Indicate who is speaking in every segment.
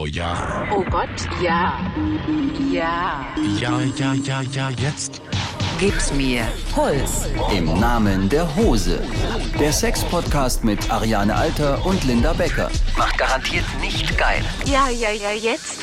Speaker 1: ja.
Speaker 2: Oh Gott, ja. Ja.
Speaker 1: Ja, jetzt.
Speaker 2: Gib's mir. Puls.
Speaker 3: Im Namen der Hose. Der Sex-Podcast mit Ariane Alter und Linda Becker. Macht garantiert nicht geil.
Speaker 2: Ja, jetzt.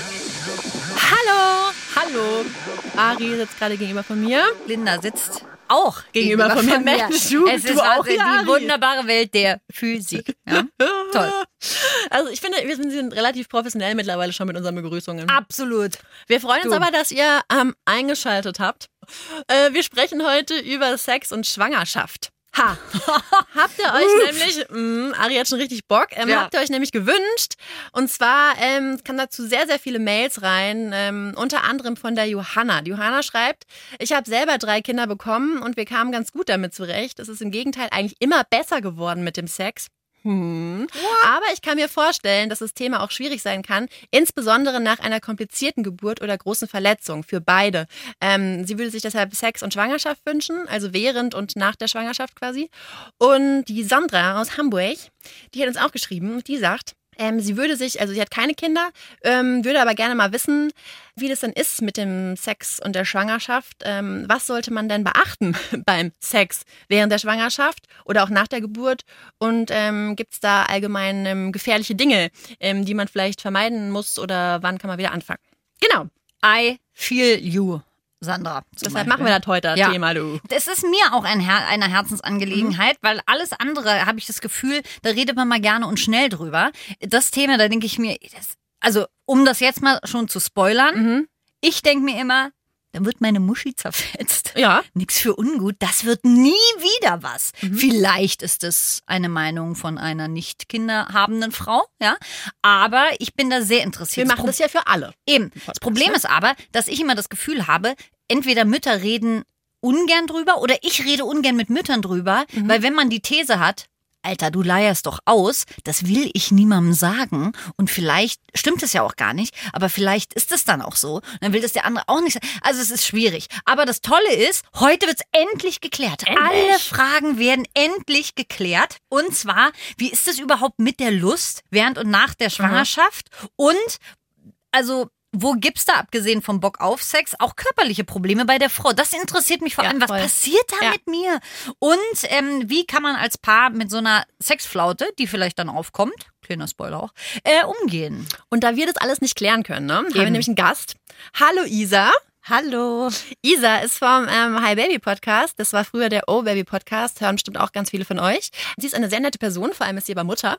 Speaker 4: Hallo. Ari sitzt gerade gegenüber von mir.
Speaker 5: Linda sitzt auch
Speaker 4: Gegenüber von mir. Mensch, du
Speaker 5: es ist
Speaker 4: auch,
Speaker 5: also die
Speaker 4: Ari.
Speaker 5: wunderbare Welt der Physik. Ja? Toll.
Speaker 4: Also ich finde, wir sind relativ professionell mittlerweile schon mit unseren Begrüßungen.
Speaker 5: Absolut.
Speaker 4: Wir freuen uns
Speaker 5: Du.
Speaker 4: aber, dass ihr eingeschaltet habt. Wir sprechen heute über Sex und Schwangerschaft. Ha! Habt ihr euch nämlich, Ari hat schon richtig Bock, habt ihr euch nämlich gewünscht. Und zwar kamen dazu sehr, sehr viele Mails rein, unter anderem von der Johanna. Die Johanna schreibt, ich habe selber 3 Kinder bekommen und wir kamen ganz gut damit zurecht. Es ist im Gegenteil eigentlich immer besser geworden mit dem Sex. Aber ich kann mir vorstellen, dass das Thema auch schwierig sein kann, insbesondere nach einer komplizierten Geburt oder großen Verletzung für beide. Sie würde sich deshalb Sex und Schwangerschaft wünschen, also während und nach der Schwangerschaft quasi. Und die Sandra aus Hamburg, die hat uns auch geschrieben, die sagt, sie hat keine Kinder, würde aber gerne mal wissen, wie das denn ist mit dem Sex und der Schwangerschaft. Was sollte man denn beachten beim Sex während der Schwangerschaft oder auch nach der Geburt? Und gibt es da allgemein gefährliche Dinge, die man vielleicht vermeiden muss oder wann kann man wieder anfangen? Genau.
Speaker 5: I feel you, Sandra.
Speaker 4: Deshalb machen wir das heute, das Thema, du.
Speaker 5: Das ist mir auch eine Herzensangelegenheit, weil alles andere, habe ich das Gefühl, da redet man mal gerne und schnell drüber. Das Thema, da denke ich mir, also um das jetzt mal schon zu spoilern, ich denke mir immer, dann wird meine Muschi zerfetzt.
Speaker 4: Ja.
Speaker 5: Nix für ungut, das wird nie wieder was. Vielleicht ist es eine Meinung von einer nicht kinderhabenden Frau, ja. Aber ich bin da sehr interessiert.
Speaker 4: Wir machen das ja für alle.
Speaker 5: Eben. Das Problem ist aber, dass ich immer das Gefühl habe, entweder Mütter reden ungern drüber oder ich rede ungern mit Müttern drüber, weil wenn man die These hat, Alter, du leierst doch aus, das will ich niemandem sagen und vielleicht stimmt es ja auch gar nicht, aber vielleicht ist es dann auch so, dann will das der andere auch nicht sagen. Also es ist schwierig. Aber das Tolle ist, heute wird's endlich geklärt. Alle Fragen werden endlich geklärt und zwar, wie ist es überhaupt mit der Lust während und nach der Schwangerschaft und also wo gibt's da, abgesehen vom Bock auf Sex, auch körperliche Probleme bei der Frau? Das interessiert mich vor allem. Was passiert da mit mir? Und wie kann man als Paar mit so einer Sexflaute, die vielleicht dann aufkommt, kleiner Spoiler auch, umgehen?
Speaker 4: Und da wir das alles nicht klären können, ne, haben wir nämlich einen Gast. Hallo Isa.
Speaker 5: Hallo.
Speaker 4: Isa ist vom Hi Baby Podcast. Das war früher der Oh Baby Podcast. Hören bestimmt auch ganz viele von euch. Sie ist eine sehr nette Person, vor allem ist sie aber Mutter.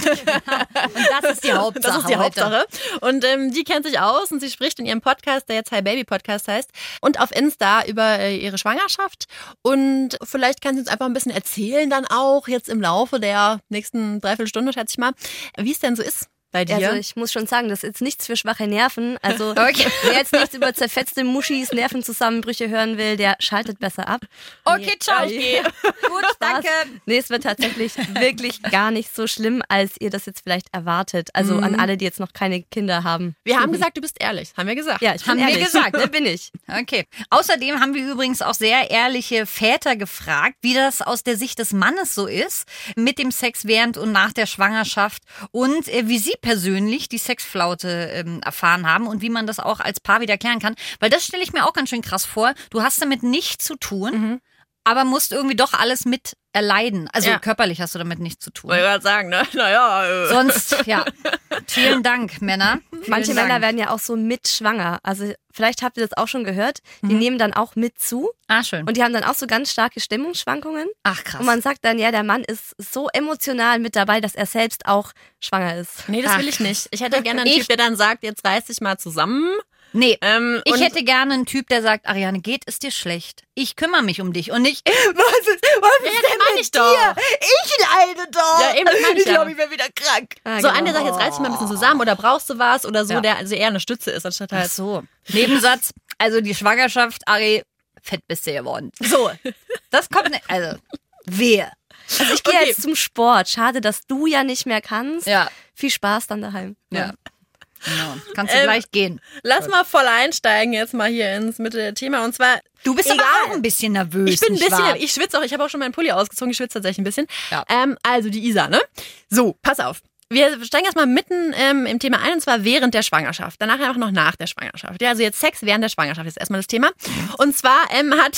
Speaker 5: Und das ist die Hauptsache.
Speaker 4: Das ist die Hauptsache. Und die kennt sich aus und sie spricht in ihrem Podcast, der jetzt Hi Baby Podcast heißt, und auf Insta über ihre Schwangerschaft. Und vielleicht kann sie uns einfach ein bisschen erzählen dann auch jetzt im Laufe der nächsten Dreiviertelstunde, schätze ich mal, wie es denn so ist. Bei dir?
Speaker 6: Also ich muss schon sagen, das ist jetzt nichts für schwache Nerven. Also wer jetzt nichts über zerfetzte Muschis, Nervenzusammenbrüche hören will, der schaltet besser ab.
Speaker 5: Okay, ciao. Gut, danke.
Speaker 6: Nee, es wird tatsächlich wirklich gar nicht so schlimm, als ihr das jetzt vielleicht erwartet. Also an alle, die jetzt noch keine Kinder haben.
Speaker 4: Wir haben gesagt, du bist ehrlich. Haben wir gesagt.
Speaker 6: Ja, ich bin ehrlich.
Speaker 5: Wir gesagt,
Speaker 6: ne, bin ich.
Speaker 5: Okay. Außerdem haben wir übrigens auch sehr ehrliche Väter gefragt, wie das aus der Sicht des Mannes so ist, mit dem Sex während und nach der Schwangerschaft und wie sie persönlich die Sexflaute erfahren haben und wie man das auch als Paar wieder klären kann. Weil das stelle ich mir auch ganz schön krass vor. Du hast damit nichts zu tun, aber musst irgendwie doch alles mit erleiden. Also körperlich hast du damit nichts zu tun.
Speaker 4: Wollte ich gerade sagen, ne? Naja.
Speaker 5: Sonst, ja. Vielen Dank, Männer.
Speaker 6: Manche Männer werden ja auch so mitschwanger. Also vielleicht habt ihr das auch schon gehört. Die nehmen dann auch mit zu.
Speaker 5: Ah, schön.
Speaker 6: Und die haben dann auch so ganz starke Stimmungsschwankungen.
Speaker 5: Ach, krass.
Speaker 6: Und man sagt dann, ja, der Mann ist so emotional mit dabei, dass er selbst auch schwanger ist.
Speaker 4: Nee, das will ich nicht. Ich hätte gerne einen Typ, der dann sagt, jetzt reiß dich mal zusammen.
Speaker 5: Nee, ich hätte gerne einen Typ, der sagt, Ariane, geht es dir schlecht? Ich kümmere mich um dich und nicht, was ist denn mit dir? Ich leide doch.
Speaker 4: Ja, eben, das meine ich ja.
Speaker 5: glaube, ich werde wieder krank.
Speaker 4: So einer, der sagt, jetzt reiß dich mal ein bisschen zusammen oder brauchst du was oder so, der also eher eine Stütze ist, anstatt halt.
Speaker 5: Ach so. Nebensatz, also die Schwangerschaft, Ari, fett bist du geworden.
Speaker 4: So,
Speaker 5: das kommt nicht, also, wehe.
Speaker 6: Also ich gehe jetzt zum Sport. Schade, dass du ja nicht mehr kannst.
Speaker 5: Ja.
Speaker 6: Viel Spaß dann daheim.
Speaker 5: Ja. Genau. Kannst du gleich gehen.
Speaker 4: Lass mal voll einsteigen jetzt mal hier ins Mitte-Thema. Und zwar,
Speaker 5: du bist aber auch ein bisschen nervös.
Speaker 4: Ich bin ein
Speaker 5: nicht
Speaker 4: bisschen,
Speaker 5: wahr?
Speaker 4: ich schwitze auch, ich habe auch schon meinen Pulli ausgezogen, ich schwitze tatsächlich ein bisschen.
Speaker 5: Ja.
Speaker 4: Also die Isa, ne? So, pass auf. Wir steigen erstmal mitten im Thema ein, und zwar während der Schwangerschaft. Danach einfach noch nach der Schwangerschaft. Ja, also jetzt Sex während der Schwangerschaft ist erstmal das Thema. Und zwar hat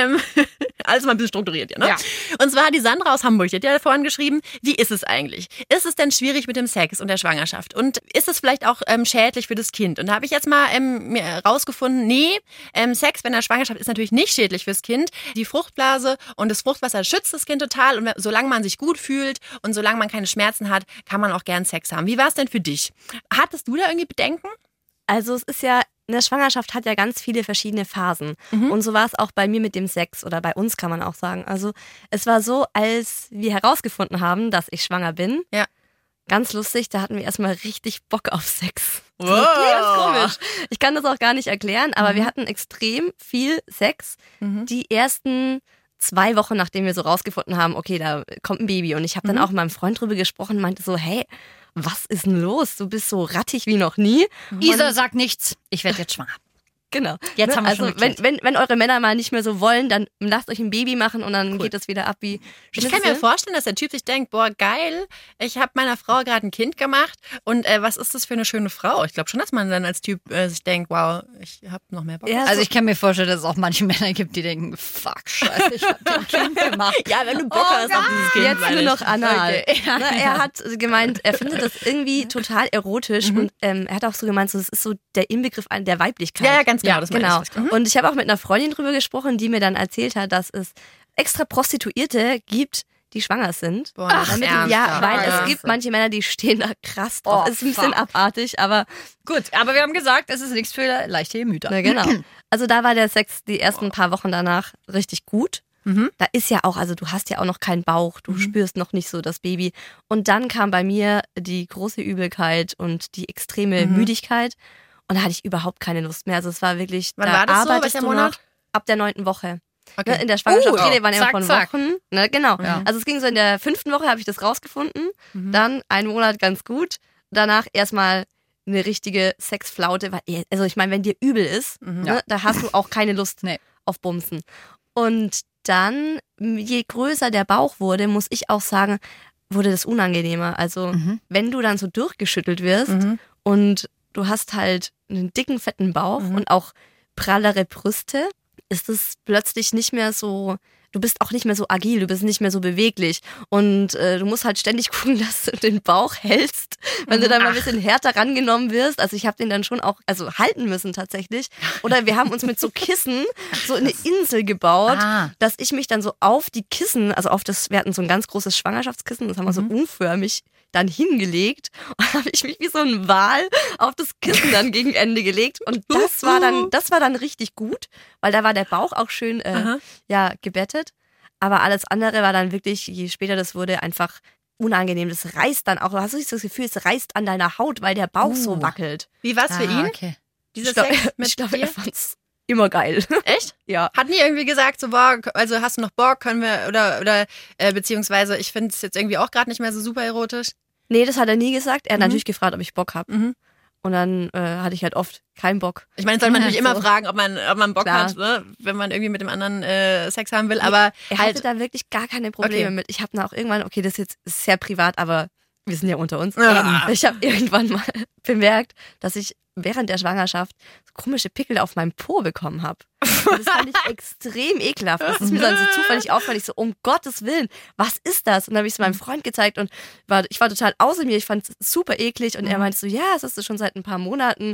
Speaker 4: alles mal ein bisschen strukturiert, ja, ne? Ja. Und zwar hat die Sandra aus Hamburg, die hat ja vorhin geschrieben, wie ist es eigentlich? Ist es denn schwierig mit dem Sex und der Schwangerschaft? Und ist es vielleicht auch schädlich für das Kind? Und da habe ich jetzt mal mir rausgefunden, nee, Sex während der Schwangerschaft ist natürlich nicht schädlich fürs Kind. Die Fruchtblase und das Fruchtwasser schützt das Kind total. Und solange man sich gut fühlt und solange man keine Schmerzen hat, kann man auch gern Sex haben. Wie war es denn für dich? Hattest du da irgendwie Bedenken?
Speaker 6: Also es ist ja, eine Schwangerschaft hat ja ganz viele verschiedene Phasen. Und so war es auch bei mir mit dem Sex oder bei uns, kann man auch sagen. Also es war so, als wir herausgefunden haben, dass ich schwanger bin,
Speaker 4: ja.
Speaker 6: Ganz lustig, da hatten wir erstmal richtig Bock auf Sex.
Speaker 4: Wow.
Speaker 6: Ganz komisch. Ich kann das auch gar nicht erklären, aber wir hatten extrem viel Sex. Die ersten 2 Wochen, nachdem wir so rausgefunden haben, okay, da kommt ein Baby. Und ich habe dann auch mit meinem Freund drüber gesprochen und meinte so, hey, was ist denn los? Du bist so rattig wie noch nie.
Speaker 5: Isa sagt nichts, ich werde jetzt schwanger.
Speaker 6: Genau.
Speaker 5: Jetzt haben wir
Speaker 6: also
Speaker 5: schon
Speaker 6: wenn eure Männer mal nicht mehr so wollen, dann lasst euch ein Baby machen und dann geht es wieder ab wie
Speaker 4: Schnitzel. Ich kann mir vorstellen, dass der Typ sich denkt, boah, geil, ich habe meiner Frau gerade ein Kind gemacht und was ist das für eine schöne Frau? Ich glaube schon, dass man dann als Typ sich denkt, wow, ich habe noch mehr Bock.
Speaker 5: Ja, also ich kann mir vorstellen, dass es auch manche Männer gibt, die denken, fuck, scheiße, ich habe ein Kind gemacht.
Speaker 4: Ja, wenn du Bock hast auf dieses Kind.
Speaker 6: Jetzt nur noch anal.
Speaker 5: Okay. Ja,
Speaker 6: er hat gemeint, er findet das irgendwie total erotisch und er hat auch so gemeint, so, das ist so der Inbegriff der Weiblichkeit.
Speaker 4: Ja, ganz genau. Das
Speaker 6: genau. Und ich habe auch mit einer Freundin drüber gesprochen, die mir dann erzählt hat, dass es extra Prostituierte gibt, die schwanger sind.
Speaker 4: Boah,
Speaker 6: weil es gibt manche Männer, die stehen da krass drauf. Es ist ein bisschen abartig, aber
Speaker 5: gut. Aber wir haben gesagt, es ist nichts für leichte Gemüter.
Speaker 6: Na, genau. Also da war der Sex die ersten paar Wochen danach richtig gut. Da ist ja auch, also du hast ja auch noch keinen Bauch, du spürst noch nicht so das Baby. Und dann kam bei mir die große Übelkeit und die extreme Müdigkeit. Und da hatte ich überhaupt keine Lust mehr. Also es war wirklich,
Speaker 4: wann war das so? Welcher Monat?
Speaker 6: Ab der 9. Woche.
Speaker 4: Okay.
Speaker 6: In der Schwangerschaft waren ja von
Speaker 5: zack.
Speaker 6: Wochen. Ne, genau.
Speaker 5: Ja.
Speaker 6: Also es ging so in der 5. Woche, habe ich das rausgefunden. Dann 1 Monat ganz gut. Danach erstmal eine richtige Sexflaute. Also ich meine, wenn dir übel ist, ne, da hast du auch keine Lust auf Bumsen. Und dann, je größer der Bauch wurde, muss ich auch sagen, wurde das unangenehmer. Also wenn du dann so durchgeschüttelt wirst und du hast halt einen dicken, fetten Bauch und auch prallere Brüste, ist es plötzlich nicht mehr so, du bist auch nicht mehr so agil, du bist nicht mehr so beweglich und du musst halt ständig gucken, dass du den Bauch hältst, wenn du dann mal ein bisschen härter rangenommen wirst. Also ich habe den dann schon auch halten müssen tatsächlich. Oder wir haben uns mit so Kissen so eine Insel gebaut, dass ich mich dann so auf die Kissen, also wir hatten so ein ganz großes Schwangerschaftskissen, das haben wir so unförmig dann hingelegt und dann habe ich mich wie so ein Wal auf das Kissen dann gegen Ende gelegt und das war dann richtig gut, weil da war der Bauch auch schön gebettet, aber alles andere war dann wirklich, je später das wurde, einfach unangenehm. Das reißt dann auch, hast du nicht das Gefühl, es reißt an deiner Haut, weil der Bauch so wackelt.
Speaker 4: Wie war's für ihn?
Speaker 5: Okay.
Speaker 4: Dieser Sex mit
Speaker 6: ich glaube,
Speaker 4: dir?
Speaker 6: er fand's immer geil.
Speaker 4: Echt?
Speaker 6: Ja.
Speaker 4: Hat nie irgendwie gesagt, so, boah, also hast du noch Bock, können wir, oder beziehungsweise ich finde es jetzt irgendwie auch gerade nicht mehr so super erotisch.
Speaker 6: Nee, das hat er nie gesagt. Er hat natürlich gefragt, ob ich Bock habe. Und dann hatte ich halt oft keinen Bock.
Speaker 4: Ich meine, das soll man natürlich immer
Speaker 6: so
Speaker 4: fragen, ob man Bock
Speaker 6: Klar.
Speaker 4: hat, ne? Wenn man irgendwie mit dem anderen Sex haben will. Aber
Speaker 6: er
Speaker 4: halt,
Speaker 6: hatte da wirklich gar keine Probleme mit. Ich habe dann auch irgendwann, okay, das ist jetzt sehr privat, aber wir sind ja unter uns.
Speaker 4: Ja.
Speaker 6: Ich habe irgendwann mal bemerkt, dass ich während der Schwangerschaft so komische Pickel auf meinem Po bekommen habe. Das fand ich extrem ekelhaft. Das ist mir dann so zufällig aufgefallen. Ich so, um Gottes Willen, was ist das? Und dann habe ich es meinem Freund gezeigt und ich war total außer mir. Ich fand es super eklig und er meinte so, ja, das hast du schon seit ein paar Monaten.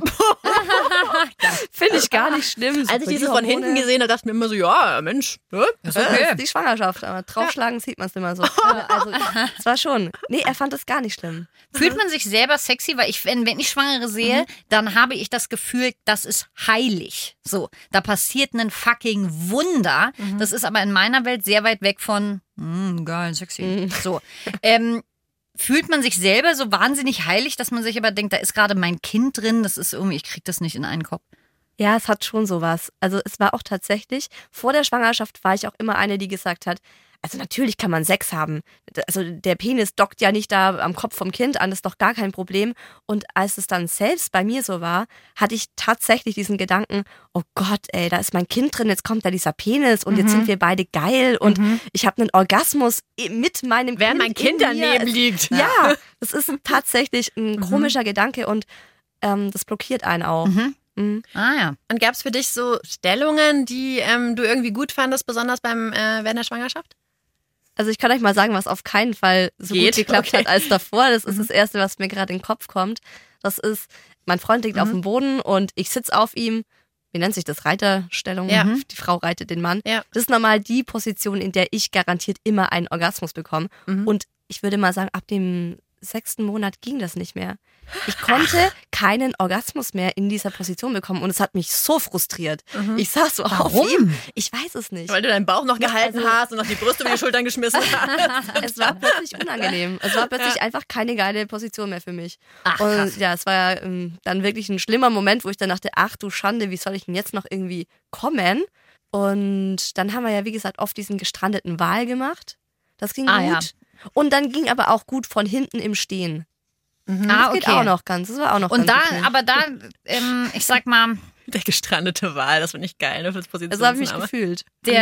Speaker 6: Finde ich gar nicht schlimm.
Speaker 4: als ich dieses von hinten gesehen habe, dachte ich mir immer so, ja, Mensch, ne?
Speaker 6: Das ist die Schwangerschaft, aber draufschlagen sieht man es immer so. Also, es war schon. Nee, er fand das gar nicht schlimm.
Speaker 5: Fühlt man sich selber sexy? Weil wenn ich Schwangere sehe, dann habe ich das Gefühl, das ist heilig. So, da passiert ein fucking Wunder. Das ist aber in meiner Welt sehr weit weg von geil, sexy. So, fühlt man sich selber so wahnsinnig heilig, dass man sich aber denkt, da ist gerade mein Kind drin, das ist irgendwie, ich krieg das nicht in einen Kopf.
Speaker 6: Ja, es hat schon sowas. Also es war auch tatsächlich, vor der Schwangerschaft war ich auch immer eine, die gesagt hat, Also natürlich kann man Sex haben. Also der Penis dockt ja nicht da am Kopf vom Kind an, das ist doch gar kein Problem. Und als es dann selbst bei mir so war, hatte ich tatsächlich diesen Gedanken, oh Gott, ey, da ist mein Kind drin, jetzt kommt da dieser Penis und jetzt sind wir beide geil und ich habe einen Orgasmus mit meinem
Speaker 4: Während mein Kind daneben liegt.
Speaker 6: Ja, das ist tatsächlich ein komischer Gedanke und das blockiert einen auch.
Speaker 5: Ah ja.
Speaker 4: Und gab es für dich so Stellungen, die du irgendwie gut fandest, besonders während der Schwangerschaft?
Speaker 6: Also ich kann euch mal sagen, was auf keinen Fall so gut geklappt hat als davor. Das ist das Erste, was mir gerade in den Kopf kommt. Das ist, mein Freund liegt auf dem Boden und ich sitze auf ihm. Wie nennt sich das? Reiterstellung? Ja. Die Frau reitet den Mann. Ja. Das ist normal die Position, in der ich garantiert immer einen Orgasmus bekomme. Und ich würde mal sagen, ab dem 6. Monat ging das nicht mehr. Ich konnte keinen Orgasmus mehr in dieser Position bekommen und es hat mich so frustriert. Ich saß so auf ihm. Ich weiß es nicht.
Speaker 4: Weil du deinen Bauch noch gehalten hast und noch die Brust über die Schultern geschmissen hast.
Speaker 6: Es war plötzlich unangenehm. Es war plötzlich einfach keine geile Position mehr für mich.
Speaker 4: Ach,
Speaker 6: und ja, es war dann wirklich ein schlimmer Moment, wo ich dann dachte, ach du Schande, wie soll ich denn jetzt noch irgendwie kommen? Und dann haben wir ja, wie gesagt, oft diesen gestrandeten Wal gemacht. Das ging gut. Ja. Und dann ging aber auch gut von hinten im Stehen. Das geht auch noch ganz. Das war auch noch
Speaker 5: und
Speaker 6: ganz
Speaker 5: da, aber da, ich sag mal,
Speaker 4: der gestrandete Wal, das finde ich geil, ne, fürs Position.
Speaker 6: So habe ich mich gefühlt.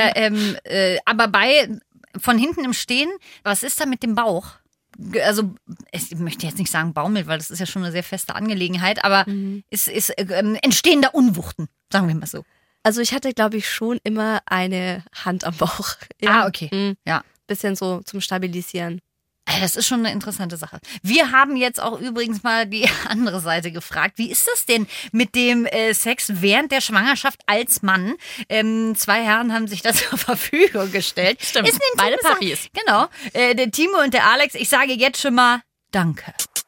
Speaker 5: Aber von hinten im Stehen, was ist da mit dem Bauch? Also, ich möchte jetzt nicht sagen Baumel, weil das ist ja schon eine sehr feste Angelegenheit, aber entstehen da Unwuchten, sagen wir mal so.
Speaker 6: Also ich hatte, glaube ich, schon immer eine Hand am Bauch. Ja.
Speaker 5: Okay. Ja.
Speaker 6: Bisschen so zum Stabilisieren.
Speaker 5: Das ist schon eine interessante Sache. Wir haben jetzt auch übrigens mal die andere Seite gefragt. Wie ist das denn mit dem Sex während der Schwangerschaft als Mann? 2 Herren haben sich da zur Verfügung gestellt.
Speaker 4: Stimmt, beide Papis.
Speaker 5: Genau. Der Timo und der Alex. Ich sage jetzt schon mal Danke.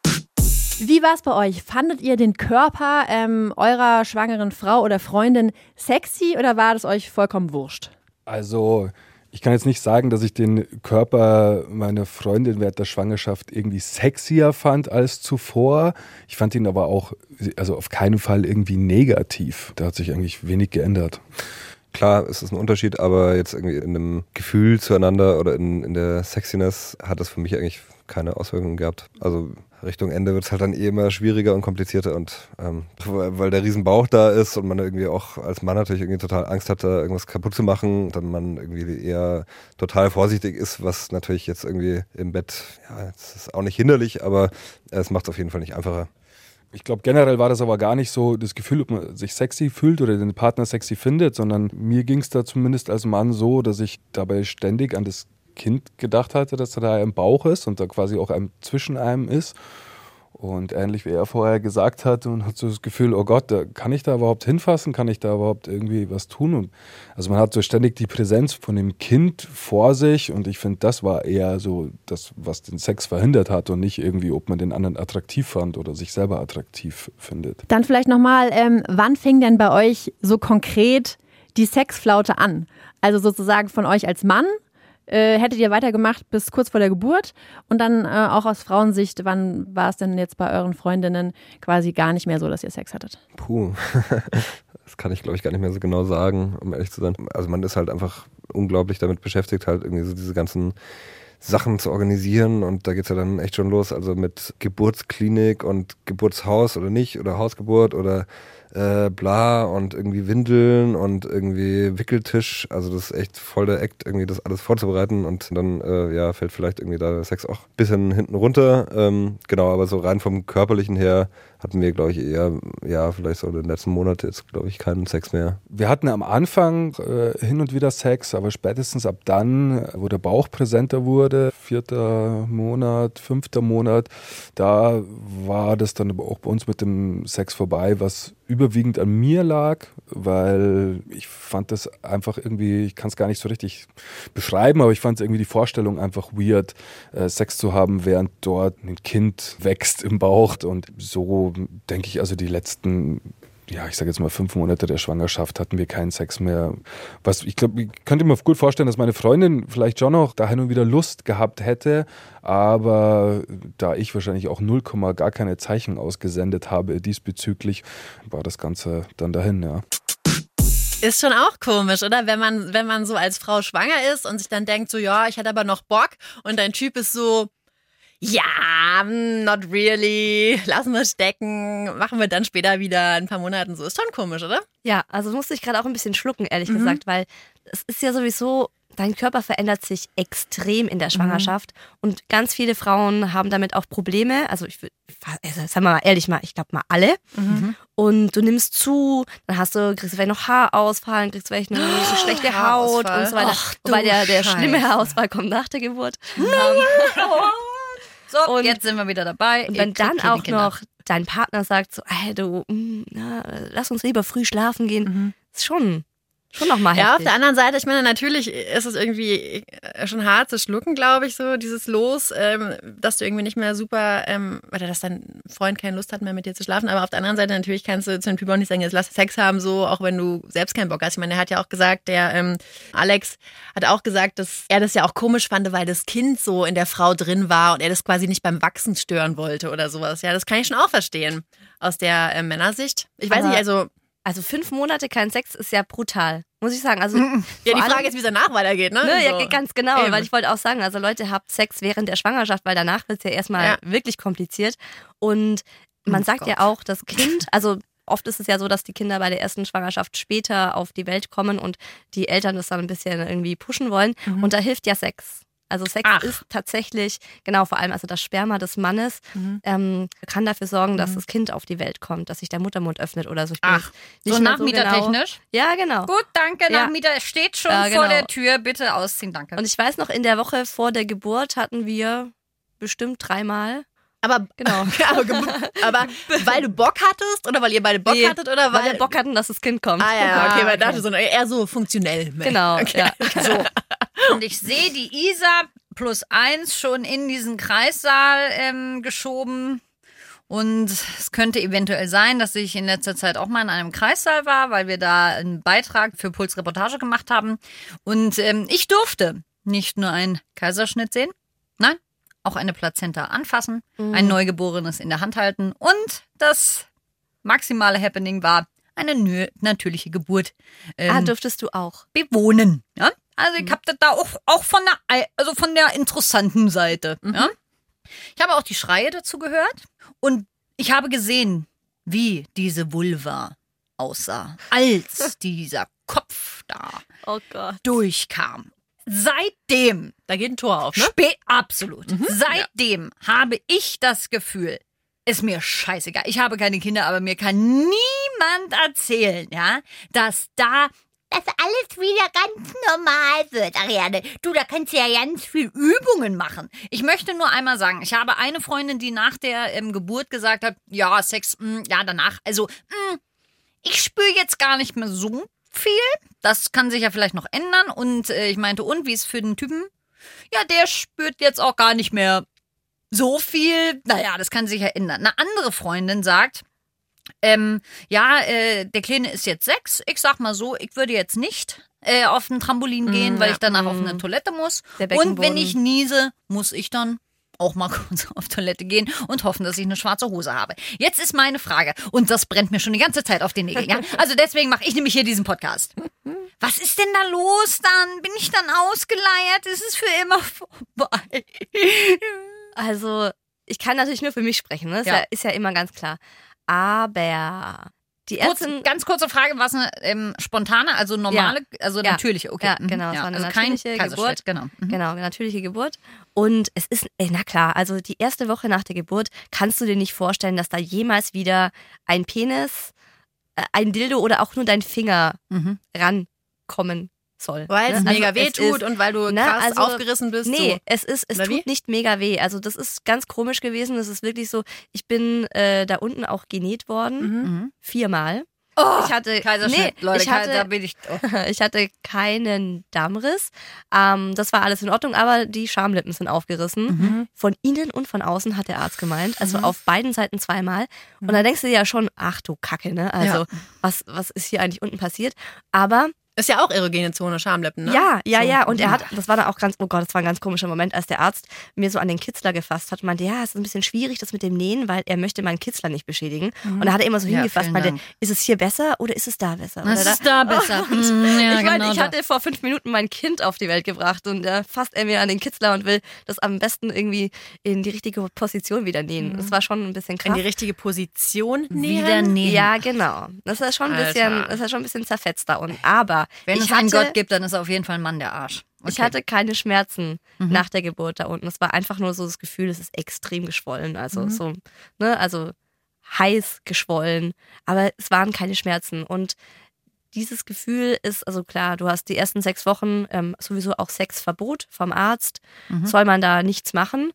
Speaker 7: Wie war es bei euch? Fandet ihr den Körper eurer schwangeren Frau oder Freundin sexy oder war das euch vollkommen wurscht?
Speaker 8: Also ich kann jetzt nicht sagen, dass ich den Körper meiner Freundin während der Schwangerschaft irgendwie sexier fand als zuvor. Ich fand ihn aber auch, also auf keinen Fall irgendwie negativ. Da hat sich eigentlich wenig geändert.
Speaker 9: Klar, es ist ein Unterschied, aber jetzt irgendwie in dem Gefühl zueinander oder in der Sexiness hat das für mich eigentlich keine Auswirkungen gehabt. Also Richtung Ende wird es halt dann immer schwieriger und komplizierter und weil der Riesenbauch da ist und man irgendwie auch als Mann natürlich irgendwie total Angst hat, da irgendwas kaputt zu machen, dann man irgendwie eher total vorsichtig ist, was natürlich jetzt irgendwie im Bett, ja, es ist auch nicht hinderlich, aber es macht es auf jeden Fall nicht einfacher.
Speaker 8: Ich glaube, generell war das aber gar nicht so das Gefühl, ob man sich sexy fühlt oder den Partner sexy findet, sondern mir ging es da zumindest als Mann so, dass ich dabei ständig an das Kind gedacht hatte, dass er da im Bauch ist und da quasi auch zwischen einem ist. Und ähnlich wie er vorher gesagt hat und hat so das Gefühl, oh Gott, kann ich da überhaupt hinfassen? Kann ich da überhaupt irgendwie was tun? Und also man hat so ständig die Präsenz von dem Kind vor sich und ich finde, das war eher so das, was den Sex verhindert hat und nicht irgendwie, ob man den anderen attraktiv fand oder sich selber attraktiv findet.
Speaker 7: Dann vielleicht nochmal, wann fing denn bei euch so konkret die Sexflaute an? Also sozusagen von euch als Mann? Hättet ihr weitergemacht bis kurz vor der Geburt und dann auch aus Frauensicht, wann war es denn jetzt bei euren Freundinnen quasi gar nicht mehr so, dass ihr Sex hattet?
Speaker 9: Puh, das kann ich glaube ich gar nicht mehr so genau sagen, um ehrlich zu sein. Also man ist halt einfach unglaublich damit beschäftigt, halt irgendwie so diese ganzen Sachen zu organisieren und da geht's ja dann echt schon los, also mit Geburtsklinik und Geburtshaus oder nicht oder Hausgeburt oder bla und irgendwie Windeln und irgendwie Wickeltisch, also das ist echt voll der Act, irgendwie das alles vorzubereiten und dann fällt vielleicht irgendwie da Sex auch ein bisschen hinten runter, genau, aber so rein vom Körperlichen her hatten wir, glaube ich, eher, ja, vielleicht so in den letzten Monaten jetzt, glaube ich, keinen Sex mehr.
Speaker 8: Wir hatten am Anfang hin und wieder Sex, aber spätestens ab dann, wo der Bauch präsenter wurde, 4. Monat, 5. Monat, da war das dann aber auch bei uns mit dem Sex vorbei, was überwiegend an mir lag, weil ich fand das einfach irgendwie, ich kann es gar nicht so richtig beschreiben, aber ich fand es irgendwie die Vorstellung einfach weird, Sex zu haben, während dort ein Kind wächst im Bauch und so denke ich, also die letzten, ja, ich sage jetzt mal 5 Monate der Schwangerschaft hatten wir keinen Sex mehr. Was ich glaube, ich könnte mir gut vorstellen, dass meine Freundin vielleicht schon noch da hin und wieder Lust gehabt hätte, aber da ich wahrscheinlich auch 0, gar keine Zeichen ausgesendet habe diesbezüglich, war das Ganze dann dahin, ja.
Speaker 4: Ist schon auch komisch, oder? Wenn man so als Frau schwanger ist und sich dann denkt, so, ja, ich hätte aber noch Bock und dein Typ ist so, ja, not really, lassen wir stecken, machen wir dann später wieder in ein paar Monaten so. Ist schon komisch, oder?
Speaker 6: Ja, also musste ich gerade auch ein bisschen schlucken, ehrlich gesagt, weil es ist ja sowieso, dein Körper verändert sich extrem in der Schwangerschaft und ganz viele Frauen haben damit auch Probleme. Also sagen wir mal ehrlich ich glaube mal alle. Und du nimmst zu, dann kriegst du vielleicht noch Haarausfall, dann kriegst du vielleicht eine schlechte Haut und so weiter. Wobei der schlimme Haarausfall kommt nach der Geburt.
Speaker 5: So,
Speaker 6: und
Speaker 5: jetzt sind wir wieder dabei.
Speaker 6: Und wenn dann auch noch dein Partner sagt so, lass uns lieber früh schlafen gehen, ist schon nochmal heftig.
Speaker 4: Ja, auf der anderen Seite, ich meine, natürlich ist es irgendwie schon hart zu schlucken, glaube ich, so dieses Los, dass du irgendwie nicht mehr super, oder dass dein Freund keine Lust hat mehr mit dir zu schlafen, aber auf der anderen Seite natürlich kannst du zu dem Typ auch nicht sagen, jetzt lass Sex haben, so, auch wenn du selbst keinen Bock hast. Ich meine, er hat ja auch gesagt, der Alex hat auch gesagt, dass er das ja auch komisch fand, weil das Kind so in der Frau drin war und er das quasi nicht beim Wachsen stören wollte oder sowas. Ja, das kann ich schon auch verstehen, aus der Männersicht. Ich weiß nicht,
Speaker 6: Also 5 Monate kein Sex ist ja brutal, muss ich sagen. Also
Speaker 4: ja, die Frage ist, wie es danach weitergeht, ne?
Speaker 6: Ja, ganz genau,
Speaker 4: Eben.
Speaker 6: weil ich wollte auch sagen, also Leute, habt Sex während der Schwangerschaft, weil danach wird es ja erstmal wirklich kompliziert. Und man sagt ja auch, das Kind, also oft ist es ja so, dass die Kinder bei der ersten Schwangerschaft später auf die Welt kommen und die Eltern das dann ein bisschen irgendwie pushen wollen. Und da hilft ja Sex. Also Sex ist tatsächlich, genau, vor allem also das Sperma des Mannes kann dafür sorgen, dass das Kind auf die Welt kommt, dass sich der Muttermund öffnet oder so. Ich bin nicht
Speaker 5: so
Speaker 6: mehr
Speaker 5: nachmietertechnisch?
Speaker 6: Genau. Ja, genau.
Speaker 5: Gut, danke,
Speaker 6: Ja.
Speaker 5: Nachmieter steht schon
Speaker 6: Ja, genau.
Speaker 5: vor der Tür, bitte ausziehen, danke.
Speaker 6: Und ich weiß noch, in der Woche vor der Geburt hatten wir bestimmt 3 Mal.
Speaker 4: Aber,
Speaker 6: Genau.
Speaker 4: aber weil du Bock hattest oder weil ihr beide Bock hattet oder
Speaker 6: weil wir Bock hatten, dass das Kind kommt.
Speaker 4: Ah ja, okay, weil dachte so eher so funktionell.
Speaker 6: Genau,
Speaker 4: okay.
Speaker 6: ja.
Speaker 5: So. Und ich sehe die Isa +1 schon in diesen Kreissaal geschoben. Und es könnte eventuell sein, dass ich in letzter Zeit auch mal in einem Kreissaal war, weil wir da einen Beitrag für Puls Reportage gemacht haben. Und ich durfte nicht nur einen Kaiserschnitt sehen, nein, auch eine Plazenta anfassen, ein Neugeborenes in der Hand halten und das maximale Happening war eine natürliche Geburt.
Speaker 6: Durftest du auch.
Speaker 5: Bewohnen. Ja? Also ich habe das da auch von der interessanten Seite. Ja? Ich habe auch die Schreie dazu gehört und ich habe gesehen, wie diese Vulva aussah, als dieser Kopf da durchkam. Seitdem,
Speaker 4: Da geht ein Tor auf, ne?
Speaker 5: absolut, seitdem habe ich das Gefühl, ist mir scheißegal. Ich habe keine Kinder, aber mir kann niemand erzählen, ja, dass alles wieder ganz normal wird, Ariane. Du, da kannst du ja ganz viel Übungen machen. Ich möchte nur einmal sagen, ich habe eine Freundin, die nach der Geburt gesagt hat, ja, Sex, ja, danach, also, ich spüre jetzt gar nicht mehr so viel. Das kann sich ja vielleicht noch ändern. Und ich meinte, und wie ist es für den Typen? Ja, der spürt jetzt auch gar nicht mehr so viel. Naja, das kann sich ja ändern. Eine andere Freundin sagt, der Kleine ist jetzt 6. Ich sag mal so, ich würde jetzt nicht auf ein Trampolin gehen, weil ich danach auf eine Toilette muss. Und wenn ich niese, muss ich dann auch mal kurz auf Toilette gehen und hoffen, dass ich eine schwarze Hose habe. Jetzt ist meine Frage, und das brennt mir schon die ganze Zeit auf den Nägeln, ja? Also deswegen mache ich nämlich hier diesen Podcast. Was ist denn da los dann? Bin ich dann ausgeleiert? Ist es für immer vorbei?
Speaker 6: Also, ich kann natürlich nur für mich sprechen, ne? Ist ja immer ganz klar. Aber die Ärztin...
Speaker 5: Ganz kurze Frage, war es eine spontane, also normale, also natürliche? Okay.
Speaker 6: Ja, genau, es war eine
Speaker 5: also
Speaker 6: natürliche Geburt.
Speaker 5: Genau.
Speaker 6: Genau, natürliche Geburt. Und es ist, na klar, also die erste Woche nach der Geburt kannst du dir nicht vorstellen, dass da jemals wieder ein Penis, ein Dildo oder auch nur dein Finger rankommen soll.
Speaker 4: Weil es
Speaker 6: ne?
Speaker 4: mega
Speaker 6: Also
Speaker 4: weh
Speaker 6: es
Speaker 4: tut
Speaker 6: ist,
Speaker 4: und weil du krass aufgerissen bist.
Speaker 6: Nee,
Speaker 4: so.
Speaker 6: es tut nicht mega weh. Also das ist ganz komisch gewesen. Es ist wirklich so, ich bin da unten auch genäht worden. 4-mal.
Speaker 5: Oh,
Speaker 6: ich hatte
Speaker 5: Kaiserschnitt, Leute, da bin ich.
Speaker 6: Ich hatte keinen Dammriss. Das war alles in Ordnung, aber die Schamlippen sind aufgerissen. Von innen und von außen, hat der Arzt gemeint. Also auf beiden Seiten 2-mal. Und da denkst du dir ja schon, ach du Kacke, ne? Also was ist hier eigentlich unten passiert? Aber
Speaker 4: Ist ja auch erogene Zone, Schamlippen, ne?
Speaker 6: Ja. Und er hat, das war dann auch das war ein ganz komischer Moment, als der Arzt mir so an den Kitzler gefasst hat und meinte, ja, es ist ein bisschen schwierig, das mit dem Nähen, weil er möchte meinen Kitzler nicht beschädigen. Und da hat er immer so hingefasst, meinte, ist es hier besser oder ist es da besser?
Speaker 5: Es ist da besser.
Speaker 6: Ich hatte vor 5 Minuten mein Kind auf die Welt gebracht und fasst er mir an den Kitzler und will das am besten irgendwie in die richtige Position wieder nähen. Das war schon ein bisschen krass.
Speaker 4: In die richtige Position
Speaker 5: wieder nähen.
Speaker 6: Ja, genau. Das ist schon ein bisschen zerfetzt da unten. Aber
Speaker 5: wenn es einen Gott gibt, dann ist er auf jeden Fall ein Mann der Arsch. Okay.
Speaker 6: Ich hatte keine Schmerzen nach der Geburt da unten. Es war einfach nur so das Gefühl, es ist extrem geschwollen. Also so, ne, also heiß geschwollen. Aber es waren keine Schmerzen. Und dieses Gefühl ist, also klar, du hast die ersten 6 Wochen sowieso auch Sexverbot vom Arzt. Soll man da nichts machen.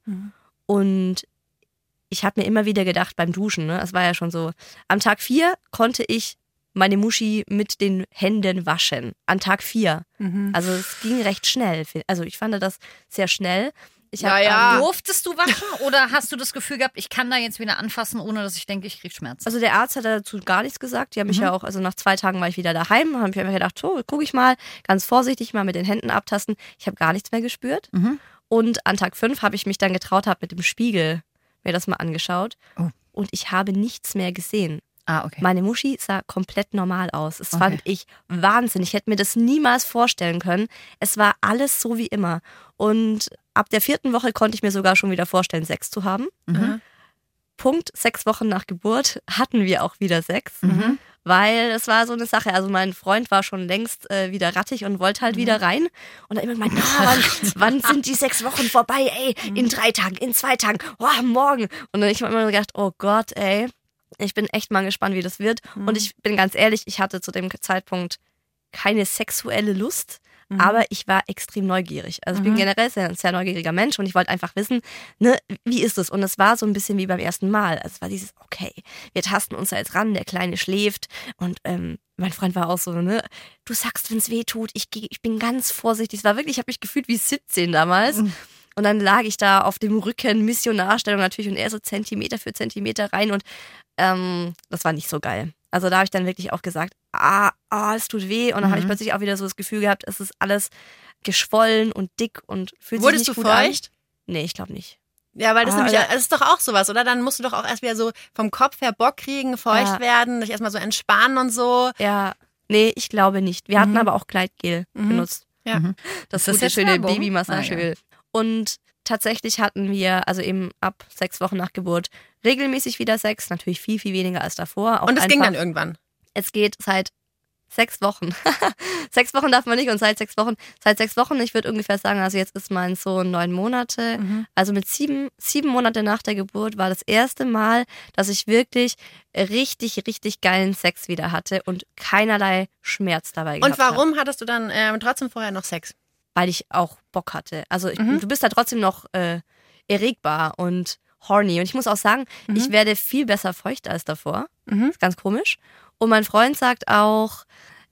Speaker 6: Und ich habe mir immer wieder gedacht beim Duschen, ne, es war ja schon so, am Tag 4 konnte ich meine Muschi mit den Händen waschen. An Tag 4. Also es ging recht schnell. Also ich fand das sehr schnell.
Speaker 5: Durftest du waschen oder hast du das Gefühl gehabt, ich kann da jetzt wieder anfassen, ohne dass ich denke, ich kriege Schmerzen?
Speaker 6: Also der Arzt hat dazu gar nichts gesagt. Die haben mich ja auch, also nach 2 Tagen war ich wieder daheim, habe ich einfach gedacht, so, gucke ich mal, ganz vorsichtig mal mit den Händen abtasten. Ich habe gar nichts mehr gespürt. Und an Tag 5 habe ich mich dann getraut, habe mit dem Spiegel mir das mal angeschaut. Und ich habe nichts mehr gesehen.
Speaker 5: Okay.
Speaker 6: Meine Muschi sah komplett normal aus. Das fand ich Wahnsinn. Ich hätte mir das niemals vorstellen können. Es war alles so wie immer. Und ab der 4. Woche konnte ich mir sogar schon wieder vorstellen, Sex zu haben. Punkt 6 Wochen nach Geburt hatten wir auch wieder Sex. Weil es war so eine Sache, also mein Freund war schon längst wieder rattig und wollte halt wieder rein. Und dann immer gemeint, wann sind die 6 Wochen vorbei? Ey, in 3 Tagen, in 2 Tagen, morgen. Und dann habe ich mir immer gedacht, oh Gott, ey. Ich bin echt mal gespannt, wie das wird. Und ich bin ganz ehrlich, ich hatte zu dem Zeitpunkt keine sexuelle Lust, aber ich war extrem neugierig. Also ich bin generell ein sehr neugieriger Mensch und ich wollte einfach wissen, ne, wie ist es? Und es war so ein bisschen wie beim ersten Mal. Also es war dieses, okay, wir tasten uns da jetzt ran, der Kleine schläft und mein Freund war auch so, ne, du sagst, wenn es weh tut, ich bin ganz vorsichtig. Es war wirklich, ich habe mich gefühlt wie 17 damals. Und dann lag ich da auf dem Rücken, Missionarstellung natürlich, und er so Zentimeter für Zentimeter rein und das war nicht so geil. Also da habe ich dann wirklich auch gesagt, es tut weh. Und dann habe ich plötzlich auch wieder so das Gefühl gehabt, es ist alles geschwollen und dick und fühlt sich nicht gut an. Wurdest du feucht? Nee, ich glaube nicht.
Speaker 4: Ja, weil das ist doch auch sowas, oder? Dann musst du doch auch erst wieder so vom Kopf her Bock kriegen, feucht werden, dich erstmal so entspannen und so.
Speaker 6: Ja, nee, ich glaube nicht. Wir hatten aber auch Gleitgel benutzt.
Speaker 4: Ja.
Speaker 6: Das ist das schöne Babymassageöl. Und tatsächlich hatten wir, also eben ab 6 Wochen nach Geburt, regelmäßig wieder Sex. Natürlich viel, viel weniger als davor. Auch
Speaker 4: und es ging dann irgendwann?
Speaker 6: Es geht seit 6 Wochen. 6 Wochen darf man nicht und seit 6 Wochen, ich würde ungefähr sagen, also jetzt ist mein Sohn 9 Monate. Also mit 7 Monate nach der Geburt war das erste Mal, dass ich wirklich richtig, richtig geilen Sex wieder hatte und keinerlei Schmerz dabei gehabt habe.
Speaker 4: Und warum hattest du dann trotzdem vorher noch Sex?
Speaker 6: Weil ich auch Bock hatte. Also du bist da trotzdem noch erregbar und horny. Und ich muss auch sagen, ich werde viel besser feucht als davor. Ist ganz komisch. Und mein Freund sagt auch,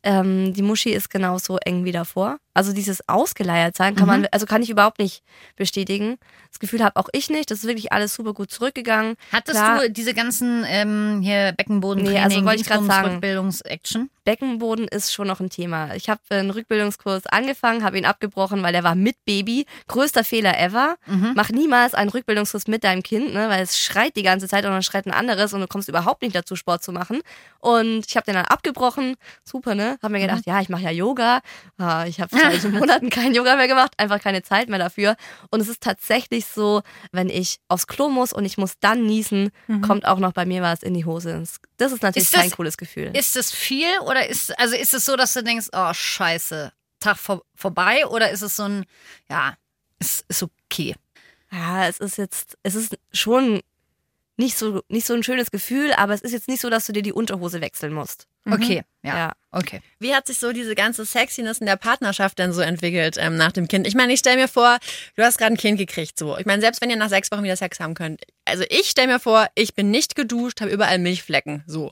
Speaker 6: die Muschi ist genauso eng wie davor. Also dieses Ausgeleiertsein kann ich überhaupt nicht bestätigen. Das Gefühl habe auch ich nicht. Das ist wirklich alles super gut zurückgegangen.
Speaker 5: Hattest du diese ganzen hier Beckenbodentraining,
Speaker 6: also wollte ich gerade sagen,
Speaker 5: Rückbildungs-Action?
Speaker 6: Beckenboden ist schon noch ein Thema. Ich habe einen Rückbildungskurs angefangen, habe ihn abgebrochen, weil der war mit Baby. Größter Fehler ever. Mach niemals einen Rückbildungskurs mit deinem Kind, ne, weil es schreit die ganze Zeit und dann schreit ein anderes und du kommst überhaupt nicht dazu, Sport zu machen. Und ich habe den dann abgebrochen. Super, ne? Habe mir gedacht, ja, ich mache ja Yoga. Ich habe seit Monaten kein Yoga mehr gemacht, einfach keine Zeit mehr dafür. Und es ist tatsächlich so, wenn ich aufs Klo muss und ich muss dann niesen, kommt auch noch bei mir was in die Hose. Das ist natürlich kein cooles Gefühl.
Speaker 5: Ist das viel oder ist es so, dass du denkst, oh scheiße, Tag vorbei, oder ist es so ein, ja, ist okay?
Speaker 6: Ja, es ist schon nicht so ein schönes Gefühl, aber es ist jetzt nicht so, dass du dir die Unterhose wechseln musst.
Speaker 5: Okay, ja. Okay.
Speaker 4: Wie hat sich so diese ganze Sexiness in der Partnerschaft denn so entwickelt nach dem Kind? Ich meine, ich stelle mir vor, du hast gerade ein Kind gekriegt, so. Ich meine, selbst wenn ihr nach 6 Wochen wieder Sex haben könnt. Also ich stelle mir vor, ich bin nicht geduscht, habe überall Milchflecken, so.